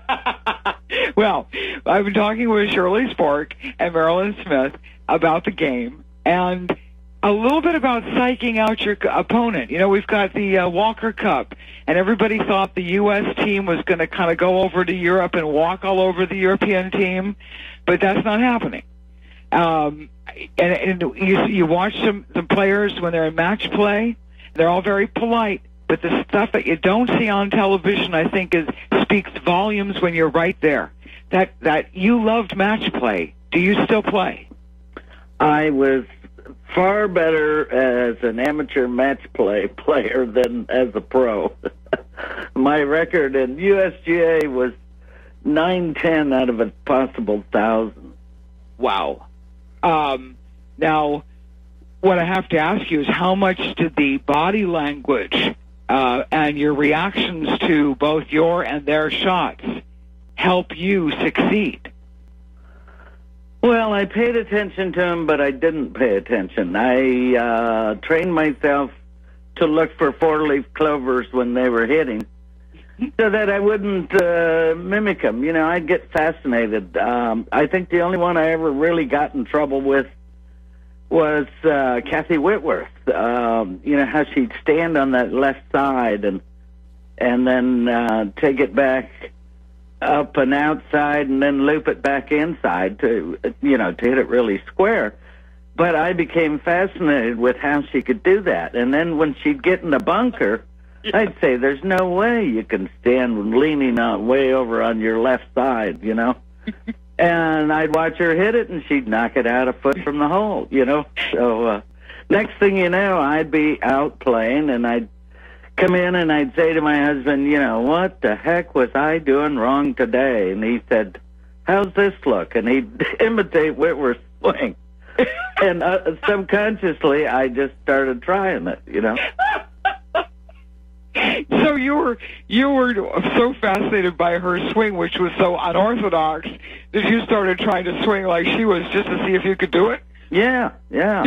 Well, I've been talking with Shirley Spork and Marilyn Smith about the game, and a little bit about psyching out your opponent. You know, we've got the uh, Walker Cup, and everybody thought the U S team was going to kind of go over to Europe and walk all over the European team, but that's not happening. Um, and and you, you watch some, some players when they're in match play, they're all very polite, but the stuff that you don't see on television, I think, is speaks volumes when you're right there. That that you loved match play. Do you still play? I was far better as an amateur match play player than as a pro. My record in U S G A was nine ten out of a possible thousand. Wow. Um, now, what I have to ask you is, how much did the body language uh, and your reactions to both your and their shots help you succeed? Well, I paid attention to them, but I didn't pay attention. I uh, trained myself to look for four-leaf clovers when they were hitting, so that I wouldn't uh, mimic them. You know, I'd get fascinated. Um, I think the only one I ever really got in trouble with was uh, Kathy Whitworth. Um, you know, how she'd stand on that left side and and then uh, take it back up and outside and then loop it back inside to, you know, to hit it really square. But I became fascinated with how she could do that. And then when she'd get in the bunker, I'd say, there's no way you can stand leaning out way over on your left side, you know. And I'd watch her hit it, and she'd knock it out a foot from the hole, you know. So uh, next thing you know, I'd be out playing, and I'd come in and I'd say to my husband, you know, what the heck was I doing wrong today? And he said, how's this look? And he'd imitate Whitworth's swing. And uh, subconsciously, I just started trying it, you know. So you were you were so fascinated by her swing, which was so unorthodox, that you started trying to swing like she was just to see if you could do it? Yeah, yeah.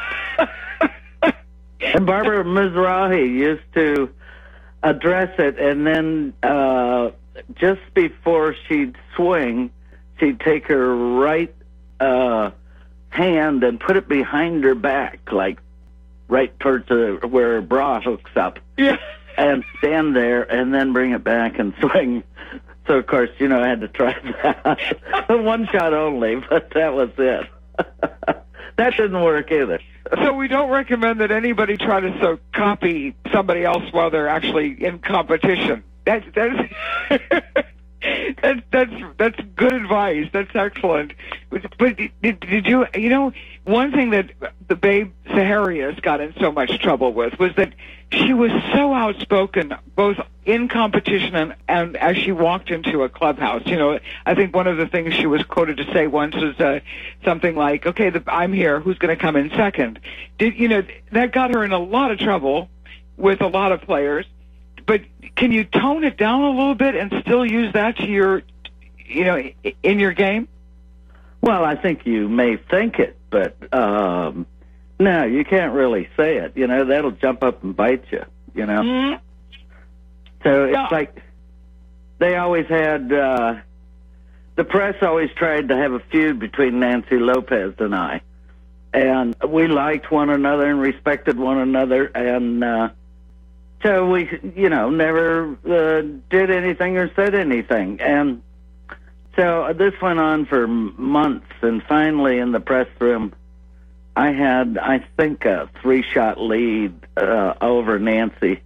And Barbara Mizrahi used to address it, and then uh, just before she'd swing, she'd take her right uh, hand and put it behind her back, like right towards the, where her bra hooks up. Yeah. And stand there and then bring it back and swing. So, of course, you know, I had to try that. One shot only, but that was it. That didn't work either. So we don't recommend that anybody try to so copy somebody else while they're actually in competition. That's that's that's that's that's good advice. That's excellent. But did, did you you know one thing that the Babe Zaharias got in so much trouble with was that she was so outspoken, both in competition and, and as she walked into a clubhouse. You know, I think one of the things she was quoted to say once was uh, something like, "Okay, the, I'm here. Who's going to come in second?" Did you know that got her in a lot of trouble with a lot of players? But can you tone it down a little bit and still use that to your, you know, in your game? Well, I think you may think it, but um, no, you can't really say it. You know, that'll jump up and bite you, you know. Mm-hmm. So it's yeah. like they always had, uh, the press always tried to have a feud between Nancy Lopez and I. And we liked one another and respected one another, and uh, so we, you know, never uh, did anything or said anything. And so this went on for months, and finally in the press room, I had, I think, a three-shot lead uh, over Nancy.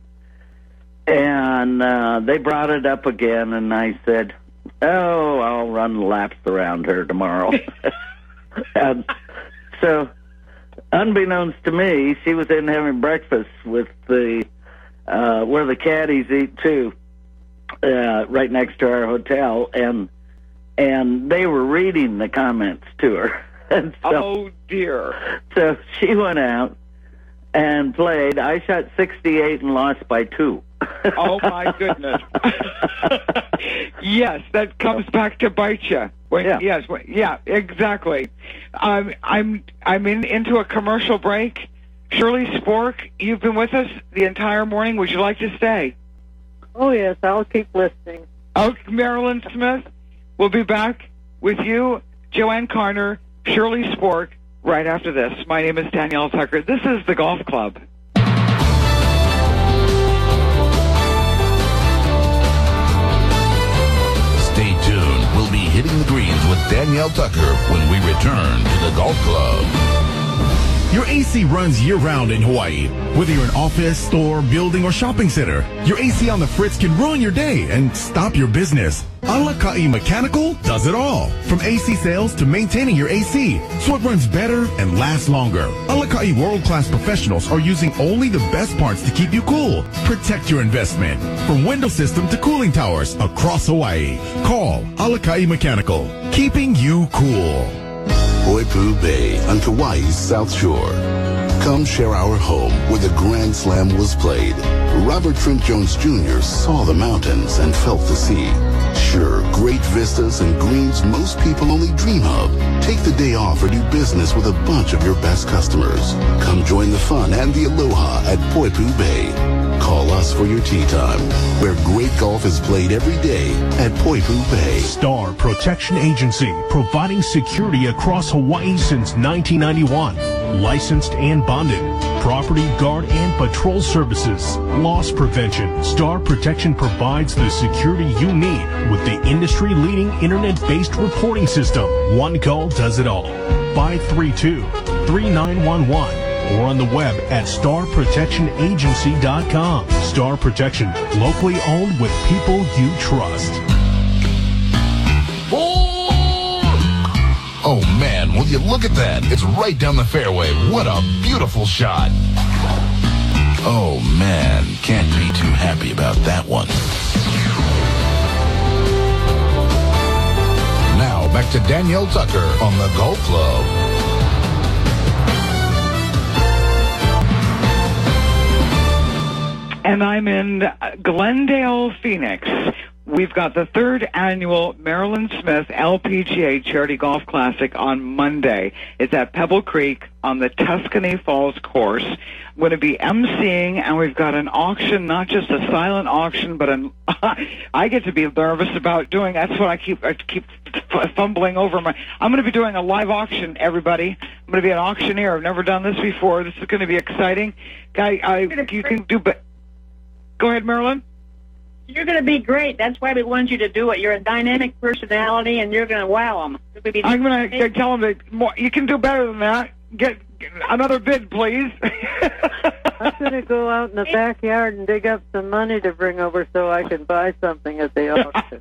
And uh, they brought it up again, and I said, oh, I'll run laps around her tomorrow. And so, unbeknownst to me, she was in having breakfast with the, uh, where the caddies eat too, uh, right next to our hotel, and and they were reading the comments to her. And so, oh, dear. So she went out and played. I shot sixty-eight and lost by two. Oh, my goodness. Yes, that comes back to bite you. When, Yeah. Yes, when, yeah, exactly. Um, I'm I'm in into a commercial break. Shirley Spork, you've been with us the entire morning. Would you like to stay? Oh, yes, I'll keep listening. Oh, Marilyn Smith, we'll be back with you, Joanne Carner, Shirley Spork, right after this. My name is Danielle Tucker. This is the Golf Club. Stay tuned. We'll be hitting the greens with Danielle Tucker when we return to the Golf Club. Your A C runs year-round in Hawaii. Whether you're an office, store, building, or shopping center, your A C on the fritz can ruin your day and stop your business. Alakai Mechanical does it all. From A C sales to maintaining your A C, so it runs better and lasts longer. Alakai world-class professionals are using only the best parts to keep you cool. Protect your investment. From window system to cooling towers across Hawaii. Call Alakai Mechanical. Keeping you cool. Poipu Bay on Kauai's South Shore. Come share our home where the Grand Slam was played. Robert Trent Jones Junior saw the mountains and felt the sea. Sure, great vistas and greens most people only dream of. Take the day off or do business with a bunch of your best customers. Come join the fun and the aloha at Poipu Bay. Call us for your tee time, where great golf is played every day at Poipu Bay. Star Protection Agency, providing security across Hawaii since nineteen ninety-one. licensed and bonded. Property guard and patrol services. Loss prevention. Star Protection provides the security you need with the industry-leading internet-based reporting system. One call does it all. five three two, three nine one one or on the web at star protection agency dot com. Star Protection, locally owned with people you trust. Oh, man, will you look at that? It's right down the fairway. What a beautiful shot. Oh, man, can't be too happy about that one. Now, back to Danielle Tucker on the Golf Club. And I'm in Glendale, Phoenix. We've got the third annual Marilyn Smith L P G A Charity Golf Classic on Monday. It's at Pebble Creek on the Tuscany Falls course. I'm going to be emceeing, and we've got an auction, not just a silent auction, but an, I get to be nervous about doing. That's what I keep I keep fumbling over my. I'm going to be doing a live auction, everybody. I'm going to be an auctioneer. I've never done this before. This is going to be exciting. Guy, I you can do, but go ahead, Marilyn. You're going to be great. That's why we wanted you to do it. You're a dynamic personality, and you're going to wow them. I'm going to tell them that more, you can do better than that. Get, get another bid, please. I'm going to go out in the backyard and dig up some money to bring over so I can buy something at the auction.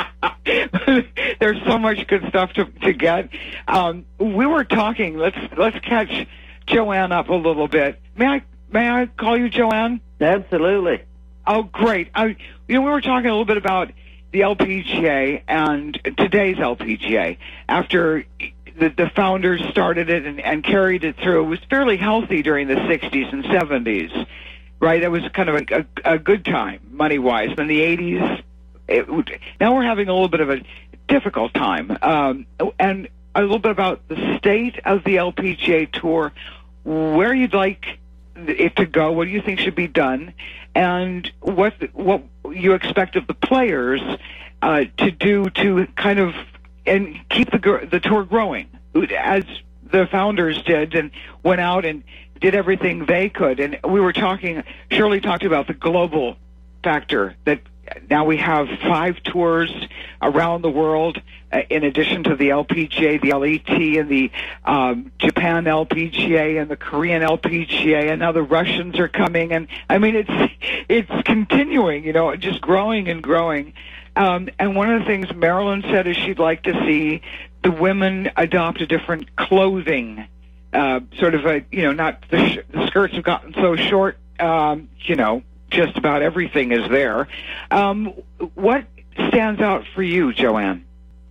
There's so much good stuff to, to get. Um, we were talking. Let's let's catch Joanne up a little bit. May I may I call you Joanne? Absolutely. Oh, great. I, you know, we were talking a little bit about the L P G A and today's L P G A. After the, the founders started it and, and carried it through, it was fairly healthy during the sixties and seventies, right? It was kind of a, a, a good time, money-wise. In the eighties, it, now we're having a little bit of a difficult time. Um, and a little bit about the state of the L P G A Tour, where you'd like it to go, what do you think should be done, and what what you expect of the players uh, to do to kind of and keep the the tour growing, as the founders did and went out and did everything they could. And we were talking, Shirley talked about the global factor, that now we have five tours around the world, uh, in addition to the L P G A, the L E T, and the um, Japan L P G A, and the Korean L P G A, and now the Russians are coming. And I mean, it's it's continuing, you know, just growing and growing. Um, and one of the things Marilyn said is she'd like to see the women adopt a different clothing, uh, sort of a, you know, not the, sh- the skirts have gotten so short, um, you know, just about everything is there. Um, what stands out for you, Joanne?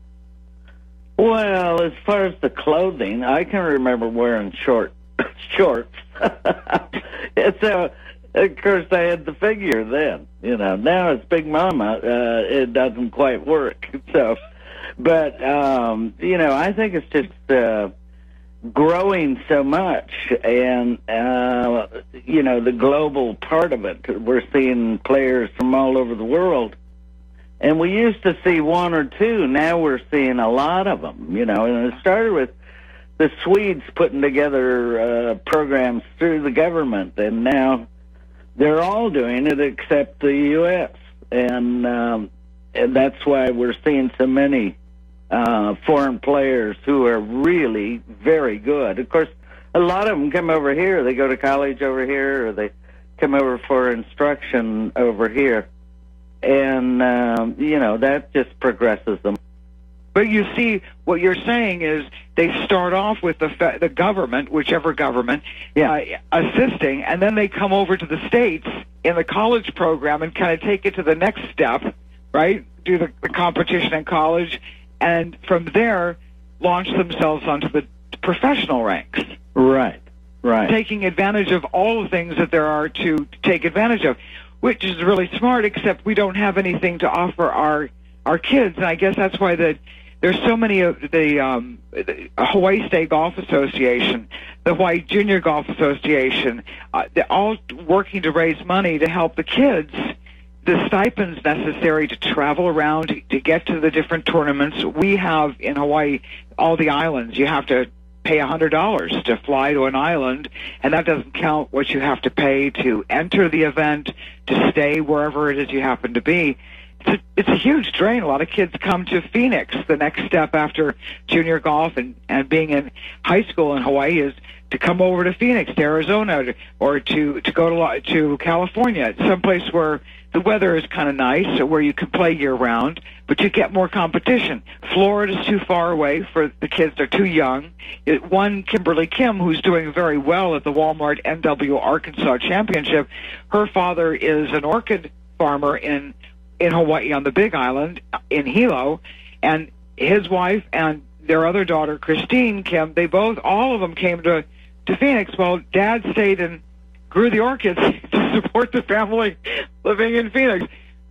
Well, as far as the clothing, I can remember wearing short shorts. So, of course, I had the figure then. You know, now it's Big Mama. Uh, it doesn't quite work. So, but um, you know, I think it's just uh, growing so much, and uh, you know, the global part of it. We're seeing players from all over the world, and we used to see one or two. Now we're seeing a lot of them. You know, and it started with the Swedes putting together uh, programs through the government, and now they're all doing it except the U S And, um, and that's why we're seeing so many uh, foreign players who are really very good. Of course, a lot of them come over here. They go to college over here, or they come over for instruction over here. And, um, you know, that just progresses them. But you see, what you're saying is they start off with the fe- the government, whichever government, yeah. uh, assisting, and then they come over to the States in the college program and kind of take it to the next step, right? Do the, the competition in college, and from there launch themselves onto the professional ranks. Right, right. Taking advantage of all the things that there are to take advantage of, which is really smart, except we don't have anything to offer our our kids. And I guess that's why the there's so many of the, um, the Hawaii State Golf Association, the Hawaii Junior Golf Association, uh, they're all working to raise money to help the kids, the stipends necessary to travel around, to, to get to the different tournaments. We have in Hawaii, all the islands, you have to pay one hundred dollars to fly to an island, and that doesn't count what you have to pay to enter the event, to stay wherever it is you happen to be. It's a, it's a huge drain. A lot of kids come to Phoenix. The next step after junior golf and, and being in high school in Hawaii is to come over to Phoenix, to Arizona, to, or to, to go to, to California, someplace where the weather is kind of nice, where you can play year-round, but you get more competition. Florida's too far away for the kids. They're too young. It, one, Kimberly Kim, who's doing very well at the Walmart N W Arkansas Championship, her father is an orchid farmer in in Hawaii on the Big Island, in Hilo, and his wife and their other daughter, Christine Kim, they both, all of them came to, to Phoenix. Well, Dad stayed and grew the orchids to support the family living in Phoenix.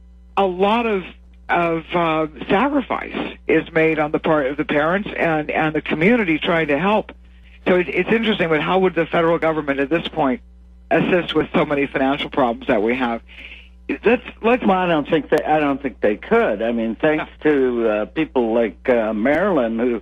A lot of of uh, sacrifice is made on the part of the parents and, and the community trying to help. So it, it's interesting, but how would the federal government at this point assist with so many financial problems that we have? Let's, let's, well, I don't think they, I don't think they could. I mean, thanks to uh, people like uh, Marilyn who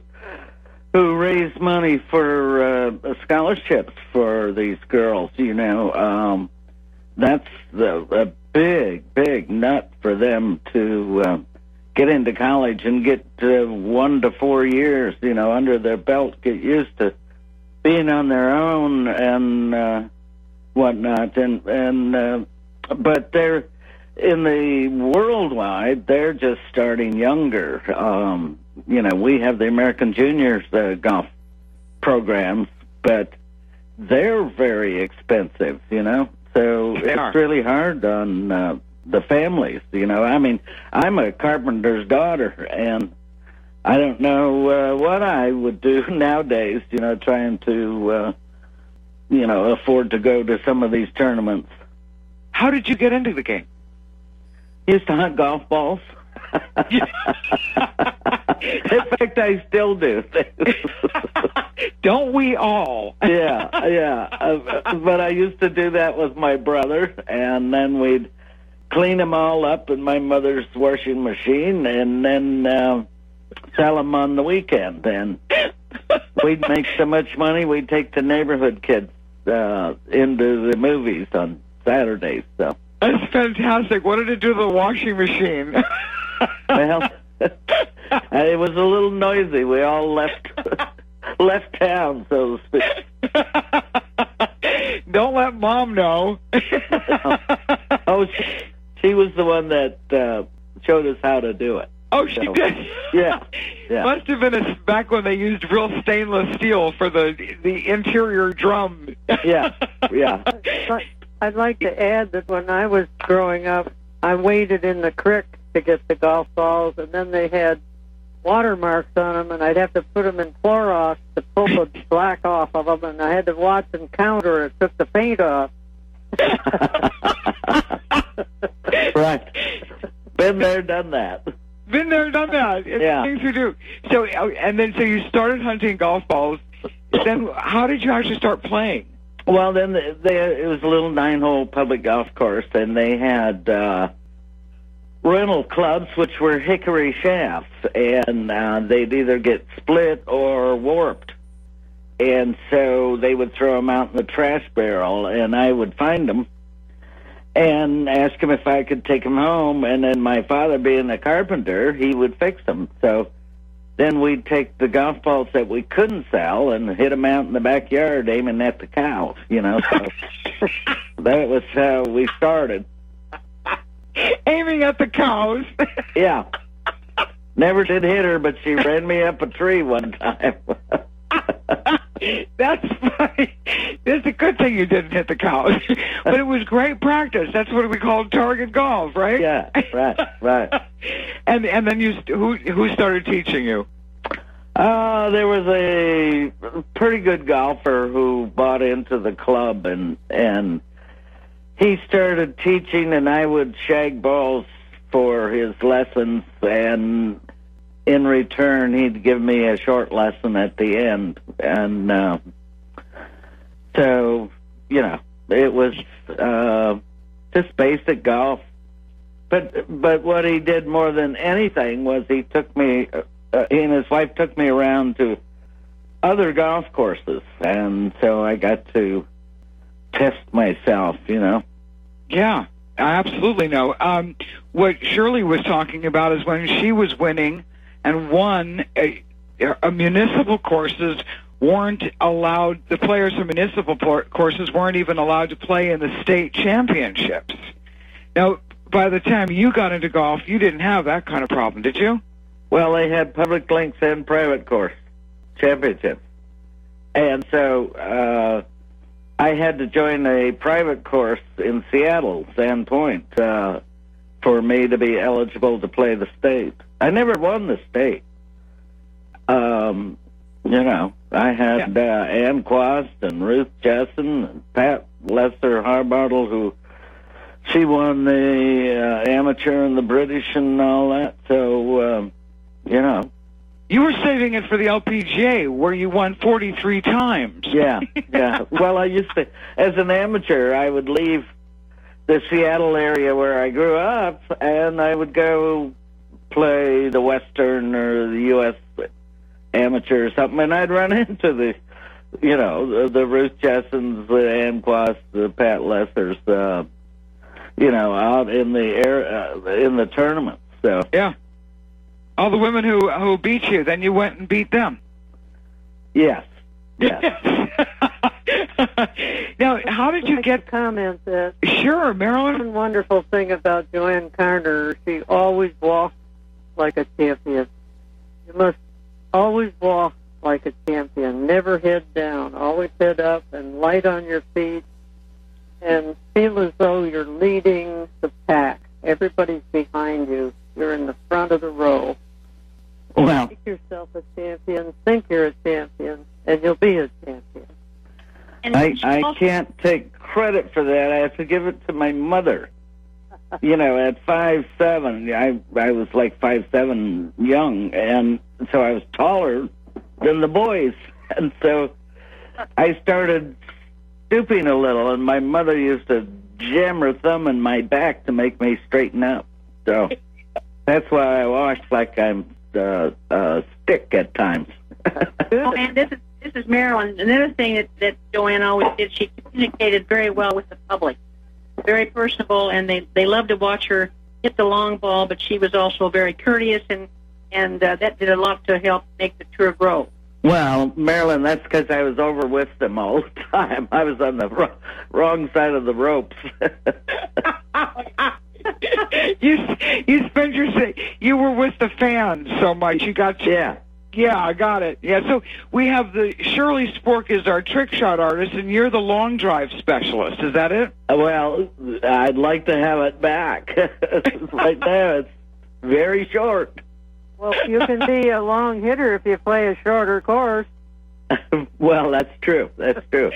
who raise money for uh, scholarships for these girls. You know, um, that's the, a big, big nut for them to uh, get into college and get uh, one to four years, you know, under their belt, get used to being on their own and uh, whatnot. And and uh, but they're in the worldwide, they're just starting younger. Um, you know, we have the American Juniors uh, golf programs, but they're very expensive, you know. So They it's are. really hard on uh, the families, you know. I mean, I'm a carpenter's daughter, and I don't know uh, what I would do nowadays, you know, trying to, uh, you know, afford to go to some of these tournaments. how did you get into the game? Used to hunt golf balls. In fact, I still do. Don't we all? yeah, yeah. Uh, but I used to do that with my brother, and then we'd clean them all up in my mother's washing machine, and then uh, sell them on the weekend. And we'd make so much money, we'd take the neighborhood kids uh, into the movies on Saturdays. So. That's fantastic. What did it do to the washing machine? Well, it was a little noisy. We all left left town, so to speak. Don't let Mom know. Oh, she, she was the one that uh, showed us how to do it. Oh, she So, did? Yeah, yeah. Must have been a, back when they used real stainless steel for the the interior drum. Yeah, yeah. I'd like to add that when I was growing up, I waded in the creek to get the golf balls, and then they had watermarks on them, and I'd have to put them in Clorox to pull the black off of them, and I had to watch them counter it took the paint off. Right. Been there, done that. Been there, done that. It's Yeah. things we do. So, uh, and then so you started hunting golf balls. Then how did you actually start playing? Well, then they, they, it was a little nine-hole public golf course, and they had uh, rental clubs, which were hickory shafts, and uh, they'd either get split or warped. And so they would throw them out in the trash barrel, and I would find them and ask him if I could take them home. And then my father, being a carpenter, he would fix them. So then we'd take the golf balls that we couldn't sell and hit them out in the backyard aiming at the cows, you know. So that was how we started. Aiming at the cows. Yeah. Never did hit her, but she ran me up a tree one time. That's funny. It's a good thing you didn't hit the cows. But it was great practice. That's what we call target golf, right? Yeah, right, right. And and then you who who started teaching you? Uh, there was a pretty good golfer who bought into the club, and and he started teaching, and I would shag balls for his lessons, and in return, he'd give me a short lesson at the end. And uh, so, you know, it was uh, just basic golf. But but what he did more than anything was he took me, uh, he and his wife took me around to other golf courses, and so I got to test myself, you know. Yeah, I absolutely know. Um, what Shirley was talking about is when she was winning and won, a, a municipal courses weren't allowed, the players from municipal courses weren't even allowed to play in the state championships. Now, by the time you got into golf, you didn't have that kind of problem, did you? Well, they had public links and private course championships. And so uh, I had to join a private course in Seattle, Sand Point, uh, for me to be eligible to play the state. I never won the state. Um, you know, I had yeah. uh, Ann Quast and Ruth Jessen and Pat Lesser Harbottle, who she won the uh, amateur and the British and all that. So, um, you know. You were saving it for the L P G A, where you won forty-three times. Yeah, yeah. Well, I used to, as an amateur, I would leave the Seattle area where I grew up, and I would go play the Western or the U S amateur or something, and I'd run into the, you know, the, the Ruth Jessens, the Ann Quast, the Pat Lessers, uh, you know, out in the air, uh, in the tournament. So yeah, all the women who who beat you, then you went and beat them. Yes. Yes. Now, how did you get comment that? Sure, Marilyn. One wonderful thing about Joanne Carter, she always walked like a champion. You must always walk like a champion, never head down, always head up and light on your feet, and feel as though you're leading the pack. Everybody's behind you. You're in the front of the row. Well, make yourself a champion, think you're a champion, and you'll be a champion. I, I can't take credit for that. I have to give it to my mother. You know, at five seven, I I was like five seven young, and so I was taller than the boys, and so I started stooping a little, and my mother used to jam her thumb in my back to make me straighten up. So that's why I walk like I'm uh, a stick at times. Oh, and this is this is Marilyn. Another thing that, that Joanne always did, she communicated very well with the public, very personable, and they they loved to watch her hit the long ball. But she was also very courteous, and and uh, that did a lot to help make the tour grow. Well, Marilyn, that's because I was over with them all the time. I was on the wrong, wrong side of the ropes. you you spent your you were with the fans so much. You got to, yeah. Yeah, I got it. Yeah, so we have the Shirley Spork is our trick shot artist, and you're the long drive specialist. Is that it? Well, I'd like to have it back. Right now, it's very short. Well, you can be a long hitter if you play a shorter course. Well, that's true. That's true.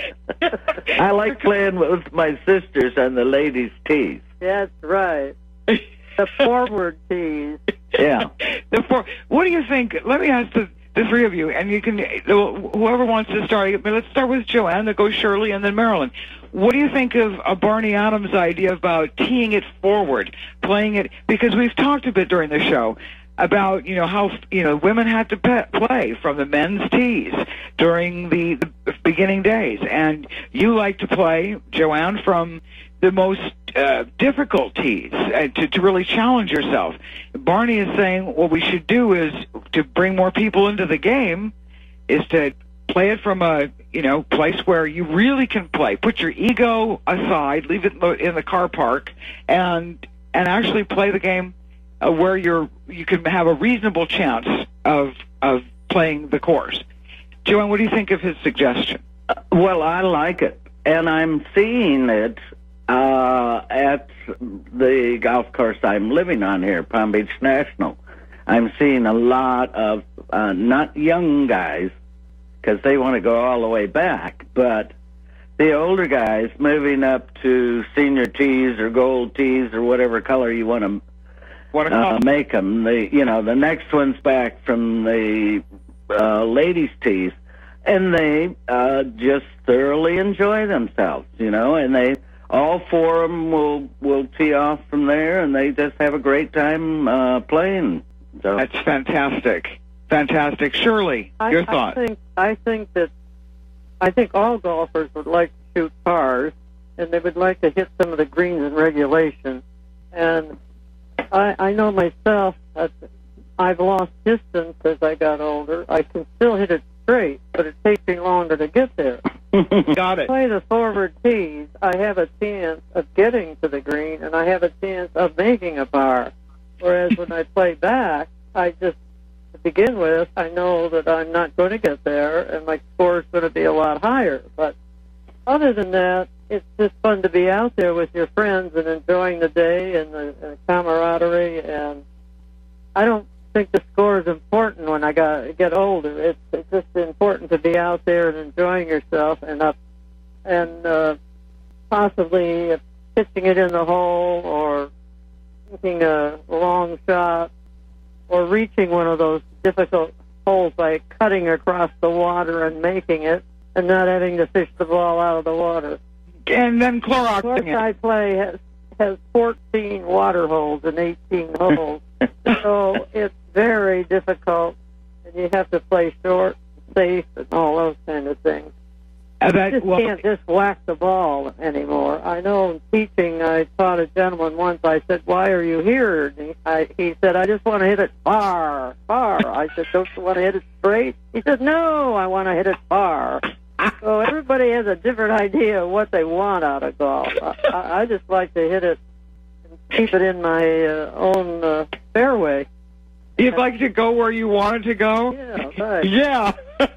I like playing with my sisters on the ladies' tees. That's right. The forward tees. Yeah. The for, what do you think? Let me ask the, the three of you, and you can, whoever wants to start, but let's start with Joanne, then go Shirley, and then Marilyn. What do you think of uh, Barney Adams' idea about teeing it forward, playing it, because we've talked a bit during the show about, you know, how, you know, women had to pe- play from the men's tees during the, the beginning days, and you like to play, Joanne, from the most uh, difficult tees uh, to, to really challenge yourself. Barney is saying what we should do is to bring more people into the game is to play it from a, you know, place where you really can play. Put your ego aside, leave it in the car park, and and actually play the game uh, where you're you can have a reasonable chance of of playing the course. Joanne, what do you think of his suggestion? Uh, well, I like it, and I'm seeing it Uh, at the golf course I'm living on here, Palm Beach National. I'm seeing a lot of, uh, not young guys, because they want to go all the way back, but the older guys moving up to senior tees or gold tees or whatever color you want to uh, make them. The, you know, the next one's back from the uh, ladies' tees, and they uh, just thoroughly enjoy themselves, you know, and they all four of them will, will tee off from there, and they just have a great time uh, playing. So. That's fantastic. Fantastic. Shirley, I, your thought? I think I think that I think all golfers would like to shoot pars, and they would like to hit some of the greens in regulation. And I, I know myself that I've lost distance as I got older. I can still hit it straight, but it takes me longer to get there. Got it. Play the forward tees, I have a chance of getting to the green, and I have a chance of making a par. Whereas when I play back, I just, to begin with, I know that I'm not going to get there, and my score is going to be a lot higher. But other than that, it's just fun to be out there with your friends and enjoying the day and the, and the camaraderie. And I don't think the score is important when I got get older. It's, it's just important to be out there and enjoying yourself and up and uh, possibly pitching it in the hole or taking a long shot or reaching one of those difficult holes by cutting across the water and making it and not having to fish the ball out of the water. And then Clorox. The course I play has, has fourteen water holes and eighteen holes. So it's very difficult, and you have to play short, safe, and all those kind of things. And that, you just well, can't just whack the ball anymore. I know in teaching, I taught a gentleman once, I said, why are you here? And he, I, he said, I just want to hit it far, far. I said, don't you want to hit it straight? He said, no, I want to hit it far. So everybody has a different idea of what they want out of golf. I, I just like to hit it and keep it in my uh, own uh, fairway. You'd like to go where you wanted to go? Yeah, right. Yeah.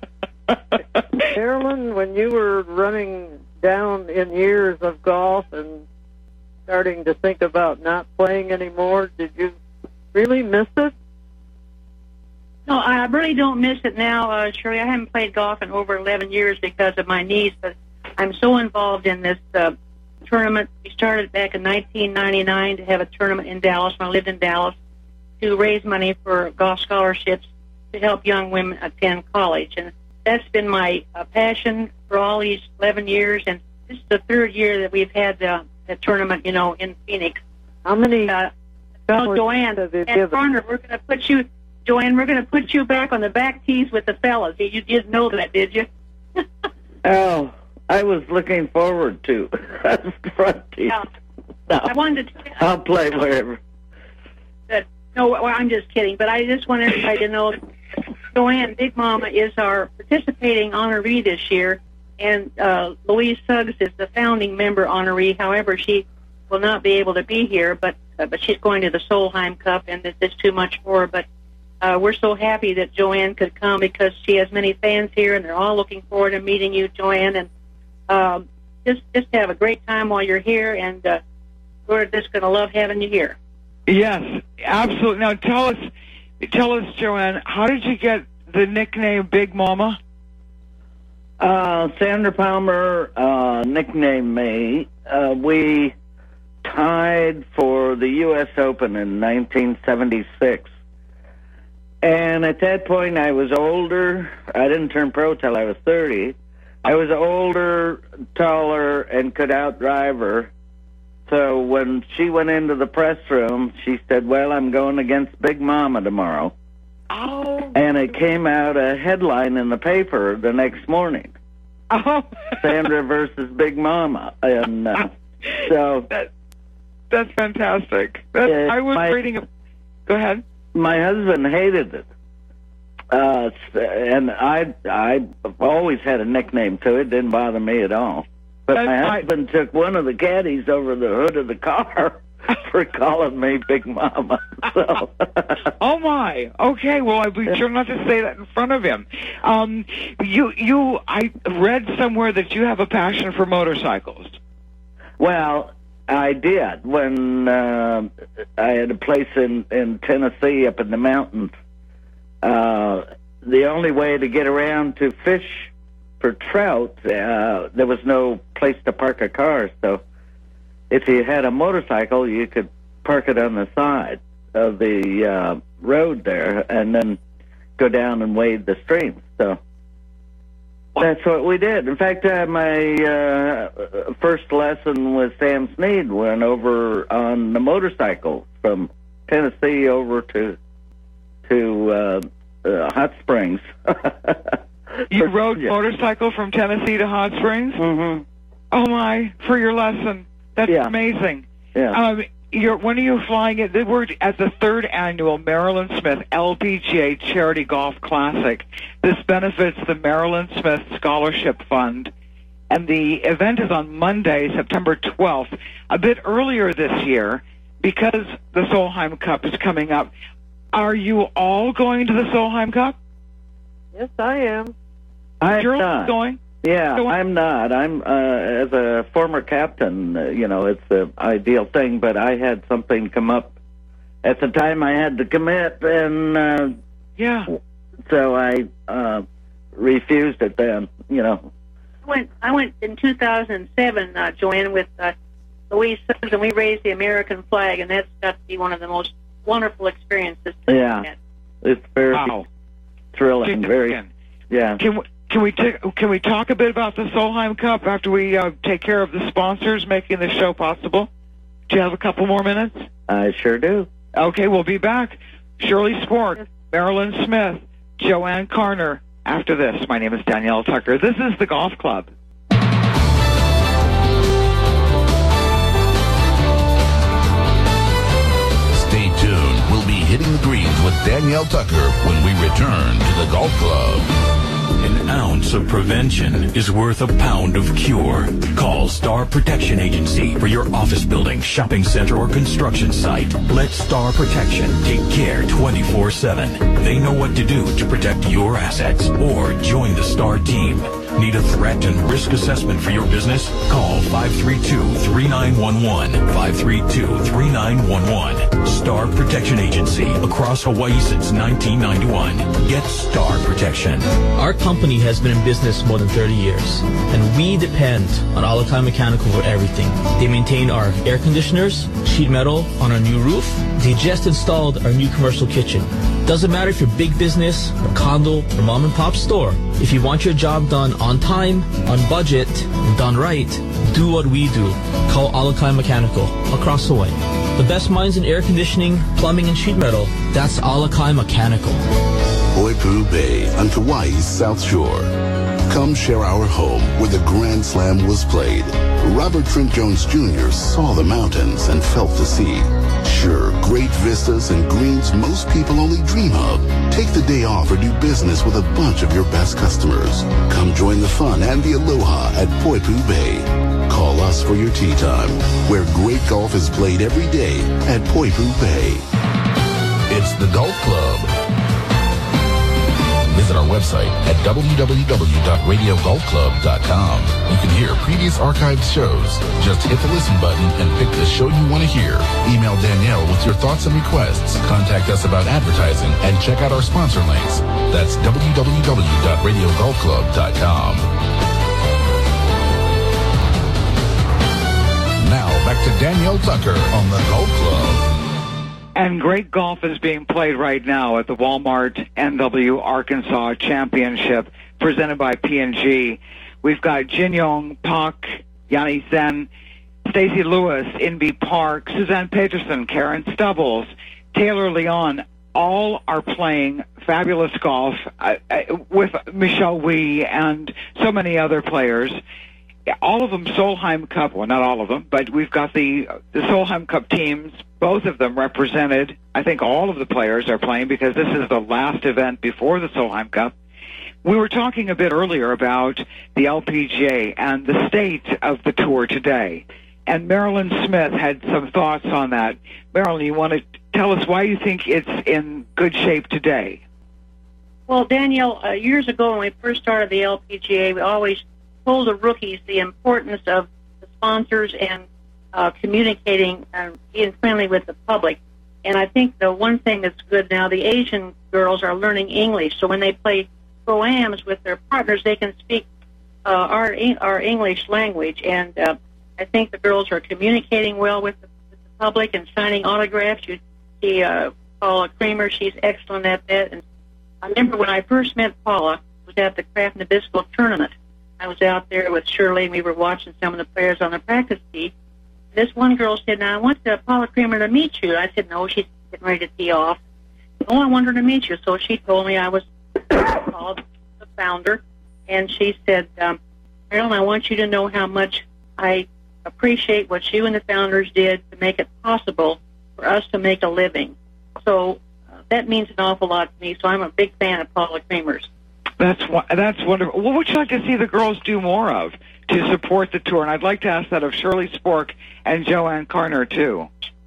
Carolyn, when you were running down in years of golf and starting to think about not playing anymore, did you really miss it? No, I really don't miss it now, uh, Shirley. I haven't played golf in over eleven years because of my knees, but I'm so involved in this uh, tournament. We started back in nineteen ninety-nine to have a tournament in Dallas when I lived in Dallas to raise money for golf scholarships to help young women attend college. And that's been my uh, passion for all these eleven years, and this is the third year that we've had uh, the tournament, you know, in Phoenix. How many Uh, oh, Joanne, and Garner, we're going to put you, Joanne, we're going to put you back on the back tees with the fellas. You didn't know that, did you? Oh, I was looking forward to front tees. Yeah. No, I wanted to. I'll play wherever. That, no, well, I'm just kidding, but I just want everybody to know Joanne Big Mama is our participating honoree this year, and uh, Louise Suggs is the founding member honoree. However, she will not be able to be here, but uh, but she's going to the Solheim Cup, and this is too much for her. But uh, we're so happy that Joanne could come because she has many fans here, and they're all looking forward to meeting you, Joanne. And um, just just have a great time while you're here, and uh, we're just going to love having you here. Yes, absolutely. Now tell us, tell us, Joanne, how did you get the nickname Big Mama? Uh, Sandra Palmer uh, nicknamed me. Uh, we tied for the U S Open in nineteen seventy-six. And at that point, I was older. I didn't turn pro till I was thirty. I was older, taller, and could outdrive her. So when she went into the press room, she said, well, I'm going against Big Mama tomorrow. Oh. And it came out a headline in the paper the next morning. Oh. Sandra versus Big Mama. And uh, so... That, that's fantastic. That, uh, I was my, reading... A, go ahead. My husband hated it. Uh, and I, I always had a nickname to it. Didn't bother me at all. But That's my right. husband took one of the caddies over the hood of the car for calling me Big Mama. So. Oh my. Okay. Well, I'll be sure not to say that in front of him. Um, you, you. I read somewhere that you have a passion for motorcycles. Well, I did when uh, I had a place in in Tennessee up in the mountains. Uh, the only way to get around to fish for trout, uh, there was no place to park a car, so if you had a motorcycle, you could park it on the side of the uh, road there and then go down and wade the stream. So that's what we did. In fact, uh, my uh, first lesson with Sam Sneed went over on the motorcycle from Tennessee over to to uh, uh, Hot Springs. You rode yeah. motorcycle from Tennessee to Hot Springs? Mm-hmm. Oh, my, for your lesson. That's Yeah. amazing. Yeah. Um, you're, when are you flying it? We're at the third annual Marilyn Smith L P G A Charity Golf Classic. This benefits the Marilyn Smith Scholarship Fund. And the event is on Monday, September twelfth, a bit earlier this year because the Solheim Cup is coming up. Are you all going to the Solheim Cup? Yes, I am. I'm Shirley's not. going? Yeah, Go on. I'm not. I'm uh, as a former captain. Uh, you know, it's the ideal thing. But I had something come up at the time. I had to commit, and uh, Yeah. so I uh, refused it. Then, you know. I went, I went in two thousand seven, uh, Joanne, with uh, Louise Sims, and we raised the American flag, and that's got to be one of the most wonderful experiences. to Yeah. get. It's very Wow. thrilling. Very. Yeah. Can we, can we t- can we talk a bit about the Solheim Cup after we uh, take care of the sponsors making the show possible? Do you have a couple more minutes? I sure do. Okay, we'll be back. Shirley Sport, Marilyn Smith, Joanne Carner. After this, my name is Danielle Tucker. This is the Golf Club. Stay tuned. We'll be hitting the greens with Danielle Tucker when we return to the Golf Club. An ounce of prevention is worth a pound of cure. Call Star Protection Agency for your office building, shopping center, or construction site. Let Star Protection take care twenty-four seven. They know what to do to protect your assets. Or join the Star team. Need a threat and risk assessment for your business? Call five three two, three nine one one. five three two, three nine one one. Star Protection Agency. Across Hawaii since nineteen ninety-one. Get Star Protection. Our company has been in business more than thirty years, and we depend on Alakai Mechanical for everything. They maintain our air conditioners, sheet metal on our new roof. They just installed our new commercial kitchen. Doesn't matter if you're big business, a condo, or mom and pop store. If you want your job done on time, on budget, and done right, do what we do. Call Alakai Mechanical across the way. The best minds in air conditioning, plumbing, and sheet metal. That's Alakai Mechanical. Poipu Bay on Kauai's South Shore. Come share our home where the Grand Slam was played. Robert Trent Jones Junior saw the mountains and felt the sea. Sure, great vistas and greens most people only dream of. Take the day off or do business with a bunch of your best customers. Come join the fun and the aloha at Poipu Bay. Call us for your tea time, where great golf is played every day at Poipu Bay. It's the Golf Club. Visit our website at w w w dot radio golf club dot com. You can hear previous archived shows. Just hit the listen button and pick the show you want to hear. Email Danielle with your thoughts and requests. Contact us about advertising and check out our sponsor links. That's w w w dot radio golf club dot com. Now back to Danielle Tucker on the Golf Club. And great golf is being played right now at the Walmart N W Arkansas Championship presented by P and G. We've got Jin Young Pak, Yanni Zen, Stacey Lewis, Inbee Park, Suzanne Peterson, Karen Stubbles, Taylor Leon. All are playing fabulous golf uh, uh, with Michelle Wee and so many other players. All of them Solheim Cup, well, not all of them, but we've got the the Solheim Cup teams, both of them represented. I think all of the players are playing because this is the last event before the Solheim Cup. We were talking a bit earlier about the L P G A and the state of the tour today, and Marilyn Smith had some thoughts on that. Marilyn, you want to tell us why you think it's in good shape today? Well, Danielle, uh, years ago when we first started the L P G A, we always told the rookies the importance of the sponsors and uh, communicating and being friendly with the public. And I think the one thing that's good now, the Asian girls are learning English. So when they play pro-ams with their partners, they can speak uh, our our English language. And uh, I think the girls are communicating well with the, with the public and signing autographs. You see uh, Paula Kramer, she's excellent at that. And I remember when I first met Paula, it was at the Kraft Nabisco tournament. I was out there with Shirley, and we were watching some of the players on the practice tee. This one girl said, now, I want uh, Paula Kramer to meet you. I said, no, she's getting ready to tee off. oh, I want her to meet you. So she told me I was called the founder, and she said, um, Marilyn, I want you to know how much I appreciate what you and the founders did to make it possible for us to make a living. So uh, that means an awful lot to me, so I'm a big fan of Paula Creamer's. That's that's wonderful. What would you like to see the girls do more of to support the tour? And I'd like to ask that of Shirley Spork and Joanne Carner, too.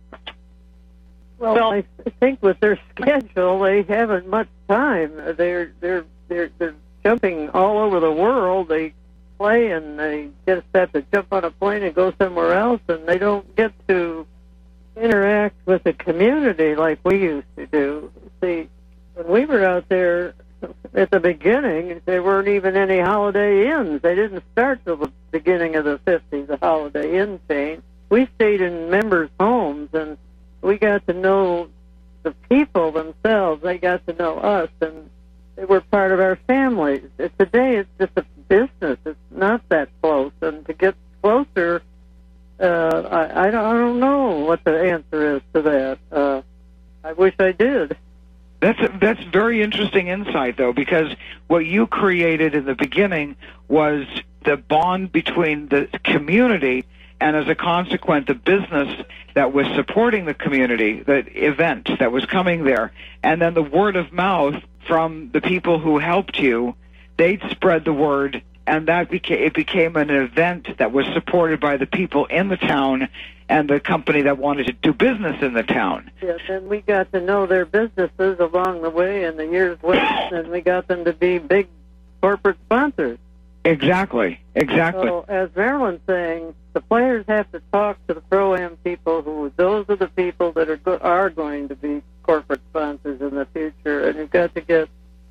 Well, I think with their schedule, they haven't much time. They're they're they're they're jumping all over the world. They play and they just have to jump on a plane and go somewhere else, and they don't get to interact with the community like we used to do. See, when we were out there at the beginning, there weren't even any Holiday Inns. They didn't start till the beginning of the fifties, the Holiday Inn chain. We stayed in members' homes, and we got to know the people themselves. They got to know us, and they were part of our families. Today, it's just a business. It's not that close, and to get closer, uh, I, I, don't, I don't know what the answer is to that. Uh, I wish I did. That's a, that's very interesting insight, though, because what you created in the beginning was the bond between the community and, as a consequence, the business that was supporting the community, the event that was coming there, and then the word of mouth from the people who helped you. They'd spread the word, and that became it became an event that was supported by the people in the town and the company that wanted to do business in the town. Yes, and we got to know their businesses along the way in the years went, and we got them to be big corporate sponsors. Exactly, exactly. So, as Marilyn's saying, the players have to talk to the Pro-Am people, who those are the people that are go- are going to be corporate sponsors in the future, and you've got to get,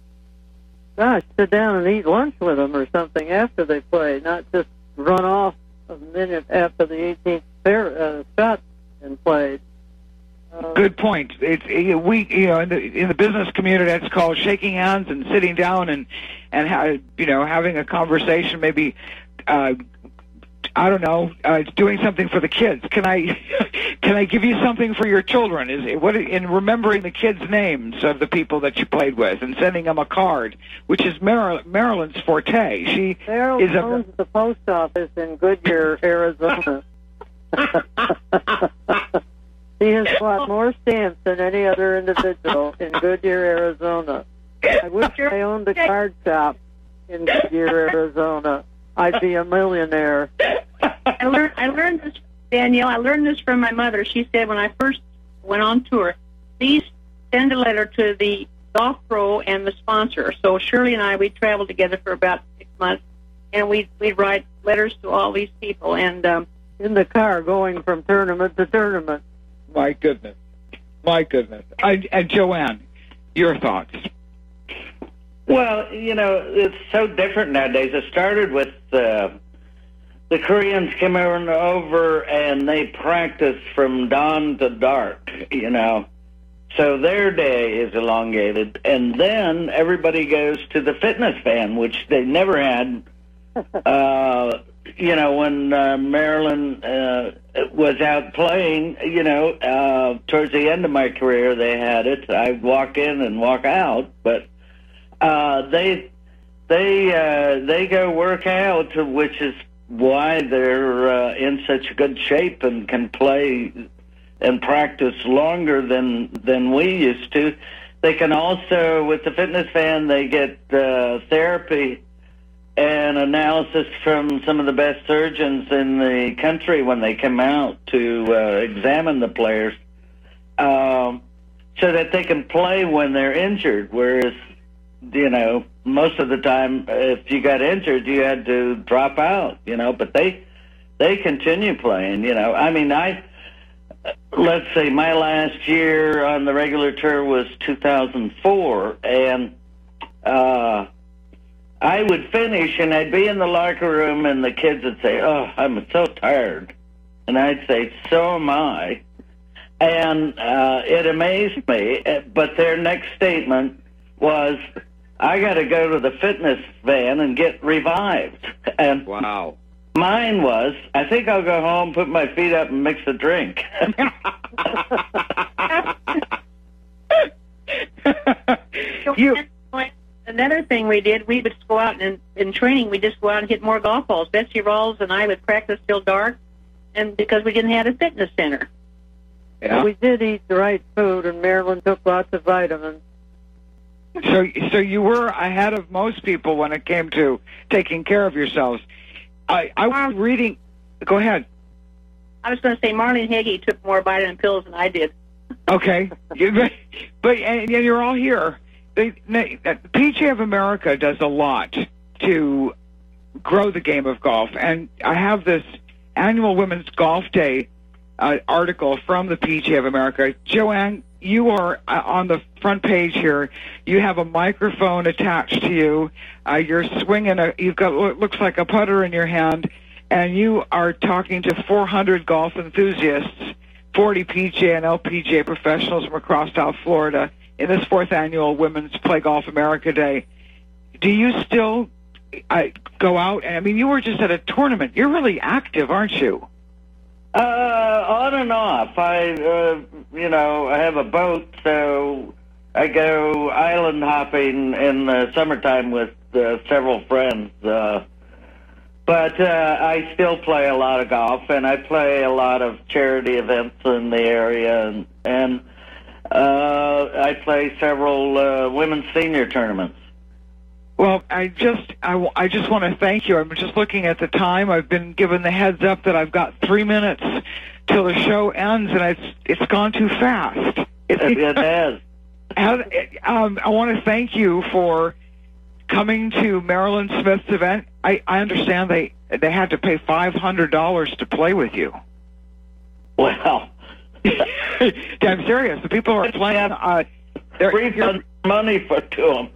gosh, sit down and eat lunch with them or something after they play, not just run off a minute after the eighteenth fair, uh, shot and played. Uh, Good point. It's it, we, you know, in the in the business community, that's called shaking hands and sitting down and and ha- you know having a conversation. Maybe uh, I don't know, uh, doing something for the kids. Can I can I give you something for your children? Is it, what in remembering the kids' names of the people that you played with and sending them a card, which is Mar- Marilyn's forte. She Marilyn is a, owns the post office in Goodyear, Arizona. He has bought more stamps than any other individual in Goodyear, Arizona. I wish I owned a card shop in Goodyear, Arizona. I'd be a millionaire. I learned, I learned this, Danielle, I learned this from my mother. She said when I first went on tour, please send a letter to the Golf Pro and the sponsor. So Shirley and I, we traveled together for about six months, and we'd, we'd write letters to all these people. And um, in the car going from tournament to tournament. My goodness. My goodness. I, and Joanne, your thoughts? Well, you know, it's so different nowadays. It started with uh, the Koreans came over and they practiced from dawn to dark, you know. So their day is elongated. And then everybody goes to the fitness van, which they never had. Uh, you know, when uh, Marilyn uh, was out playing, you know, uh, towards the end of my career, they had it. I'd walk in and walk out, but uh, they they uh, they go work out, which is why they're uh, in such good shape and can play and practice longer than than we used to. They can also, with the fitness van, they get uh, therapy and analysis from some of the best surgeons in the country when they come out to uh, examine the players, um, so that they can play when they're injured. Whereas, you know, most of the time, if you got injured, you had to drop out, you know, but they they continue playing, you know. I mean, I, let's say my last year on the regular tour was two thousand four, and uh, I would finish, and I'd be in the locker room, and the kids would say, "Oh, I'm so tired," and I'd say, "So am I," and uh, it amazed me. But their next statement was, "I got to go to the fitness van and get revived." And wow. Mine was, "I think I'll go home, put my feet up, and mix a drink." You. Another thing we did, we would go out and in training, we just go out and hit more golf balls. Betsy Rawls and I would practice till dark, and because we didn't have a fitness center. Yeah. We did eat the right food, and Marilyn took lots of vitamins. So, so you were ahead of most people when it came to taking care of yourselves. I, I was reading. Go ahead. I was going to say Marlene Hagee took more vitamin pills than I did. Okay, you, but, but and you're all here. They, they, the P G A of America does a lot to grow the game of golf, and I have this annual Women's Golf Day uh, article from the P G A of America. Joanne, you are uh, on the front page here. You have a microphone attached to you. Uh, you're swinging a. You've got what looks like a putter in your hand, and you are talking to four hundred golf enthusiasts, forty P G A and L P G A professionals from across South Florida in this fourth annual Women's Play Golf America Day. Do you still uh, go out? I mean, you were just at a tournament. You're really active, aren't you? Uh, on and off. I, uh, you know, I have a boat, so I go island hopping in the summertime with uh, several friends. Uh, but uh, I still play a lot of golf, and I play a lot of charity events in the area, and, and uh, I play several uh, women's senior tournaments. Well, I just I, I just want to thank you. I'm just looking at the time. I've been given the heads up that I've got three minutes till the show ends, and it's it's gone too fast. It, it has. um, I want to thank you for coming to Marilyn Smith's event. I, I understand they they had to pay five hundred dollars to play with you. Well, I'm serious. The people are playing. Uh, they're refund money for to them.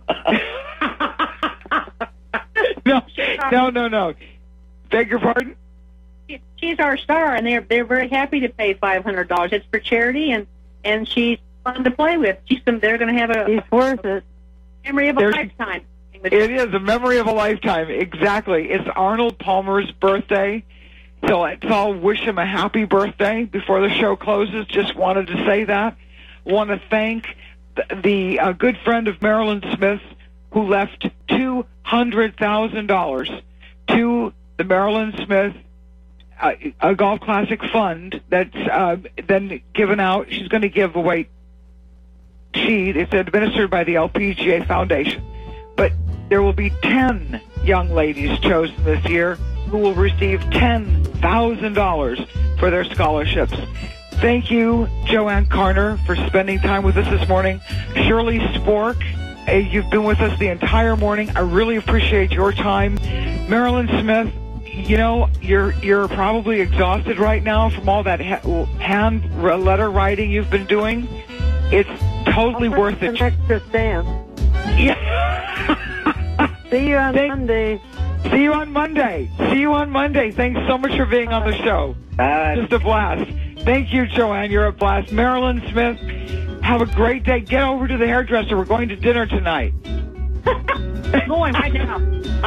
no, no, no, no. Beg your pardon? She's our star, and they're they're very happy to pay five hundred dollars. It's for charity, and and she's fun to play with. She's they're going to have a. She's worth it. Memory of a There's, lifetime. It is a memory of a lifetime. Exactly. It's Arnold Palmer's birthday. So let's all wish him a happy birthday before the show closes. Just wanted to say that. Want to thank the, the uh, good friend of Marilyn Smith who left two hundred thousand dollars to the Marilyn Smith uh, a Golf Classic Fund that's uh, then given out. She's going to give away. She it's administered by the L P G A Foundation, but there will be ten young ladies chosen this year who will receive ten thousand dollars for their scholarships. Thank you, Joanne Carner, for spending time with us this morning. Shirley Spork, uh, you've been with us the entire morning. I really appreciate your time. Marilyn Smith, you know, you're you're probably exhausted right now from all that ha- hand letter writing you've been doing. It's totally I'll worth it. Some extra stamps. Yeah. See you on Thank- Monday. See you on Monday. See you on Monday. Thanks so much for being on the show. Uh, Just a blast. Thank you, Joanne. You're a blast. Marilyn Smith, have a great day. Get over to the hairdresser. We're going to dinner tonight. Going right now.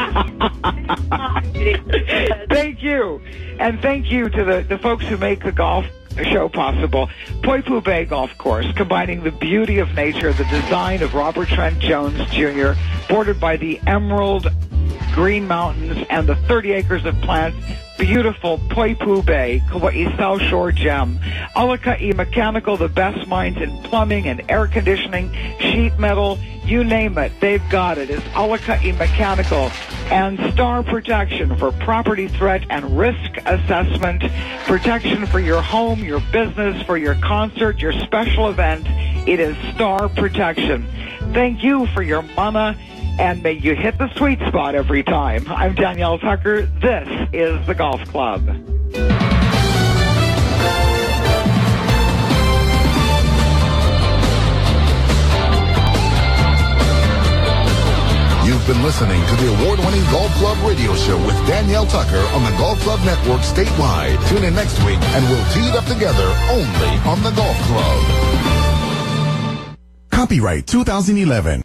Thank you. And thank you to the, the folks who make the golf show possible. Poipu Bay Golf Course, combining the beauty of nature, the design of Robert Trent Jones Junior, bordered by the emerald green mountains and the thirty acres of plants. Beautiful Poipu Bay, Kauai South Shore gem. Alakai Mechanical, the best minds in plumbing and air conditioning, sheet metal, you name it, they've got it. It's Alakai Mechanical. And Star Protection for property threat and risk assessment. Protection for your home, your business, for your concert, your special event. It is Star Protection. Thank you for your mana. And may you hit the sweet spot every time. I'm Danielle Tucker. This is the Golf Club. You've been listening to the award-winning Golf Club radio show with Danielle Tucker on the Golf Club Network statewide. Tune in next week and we'll tee it up together only on the Golf Club. Copyright two thousand eleven.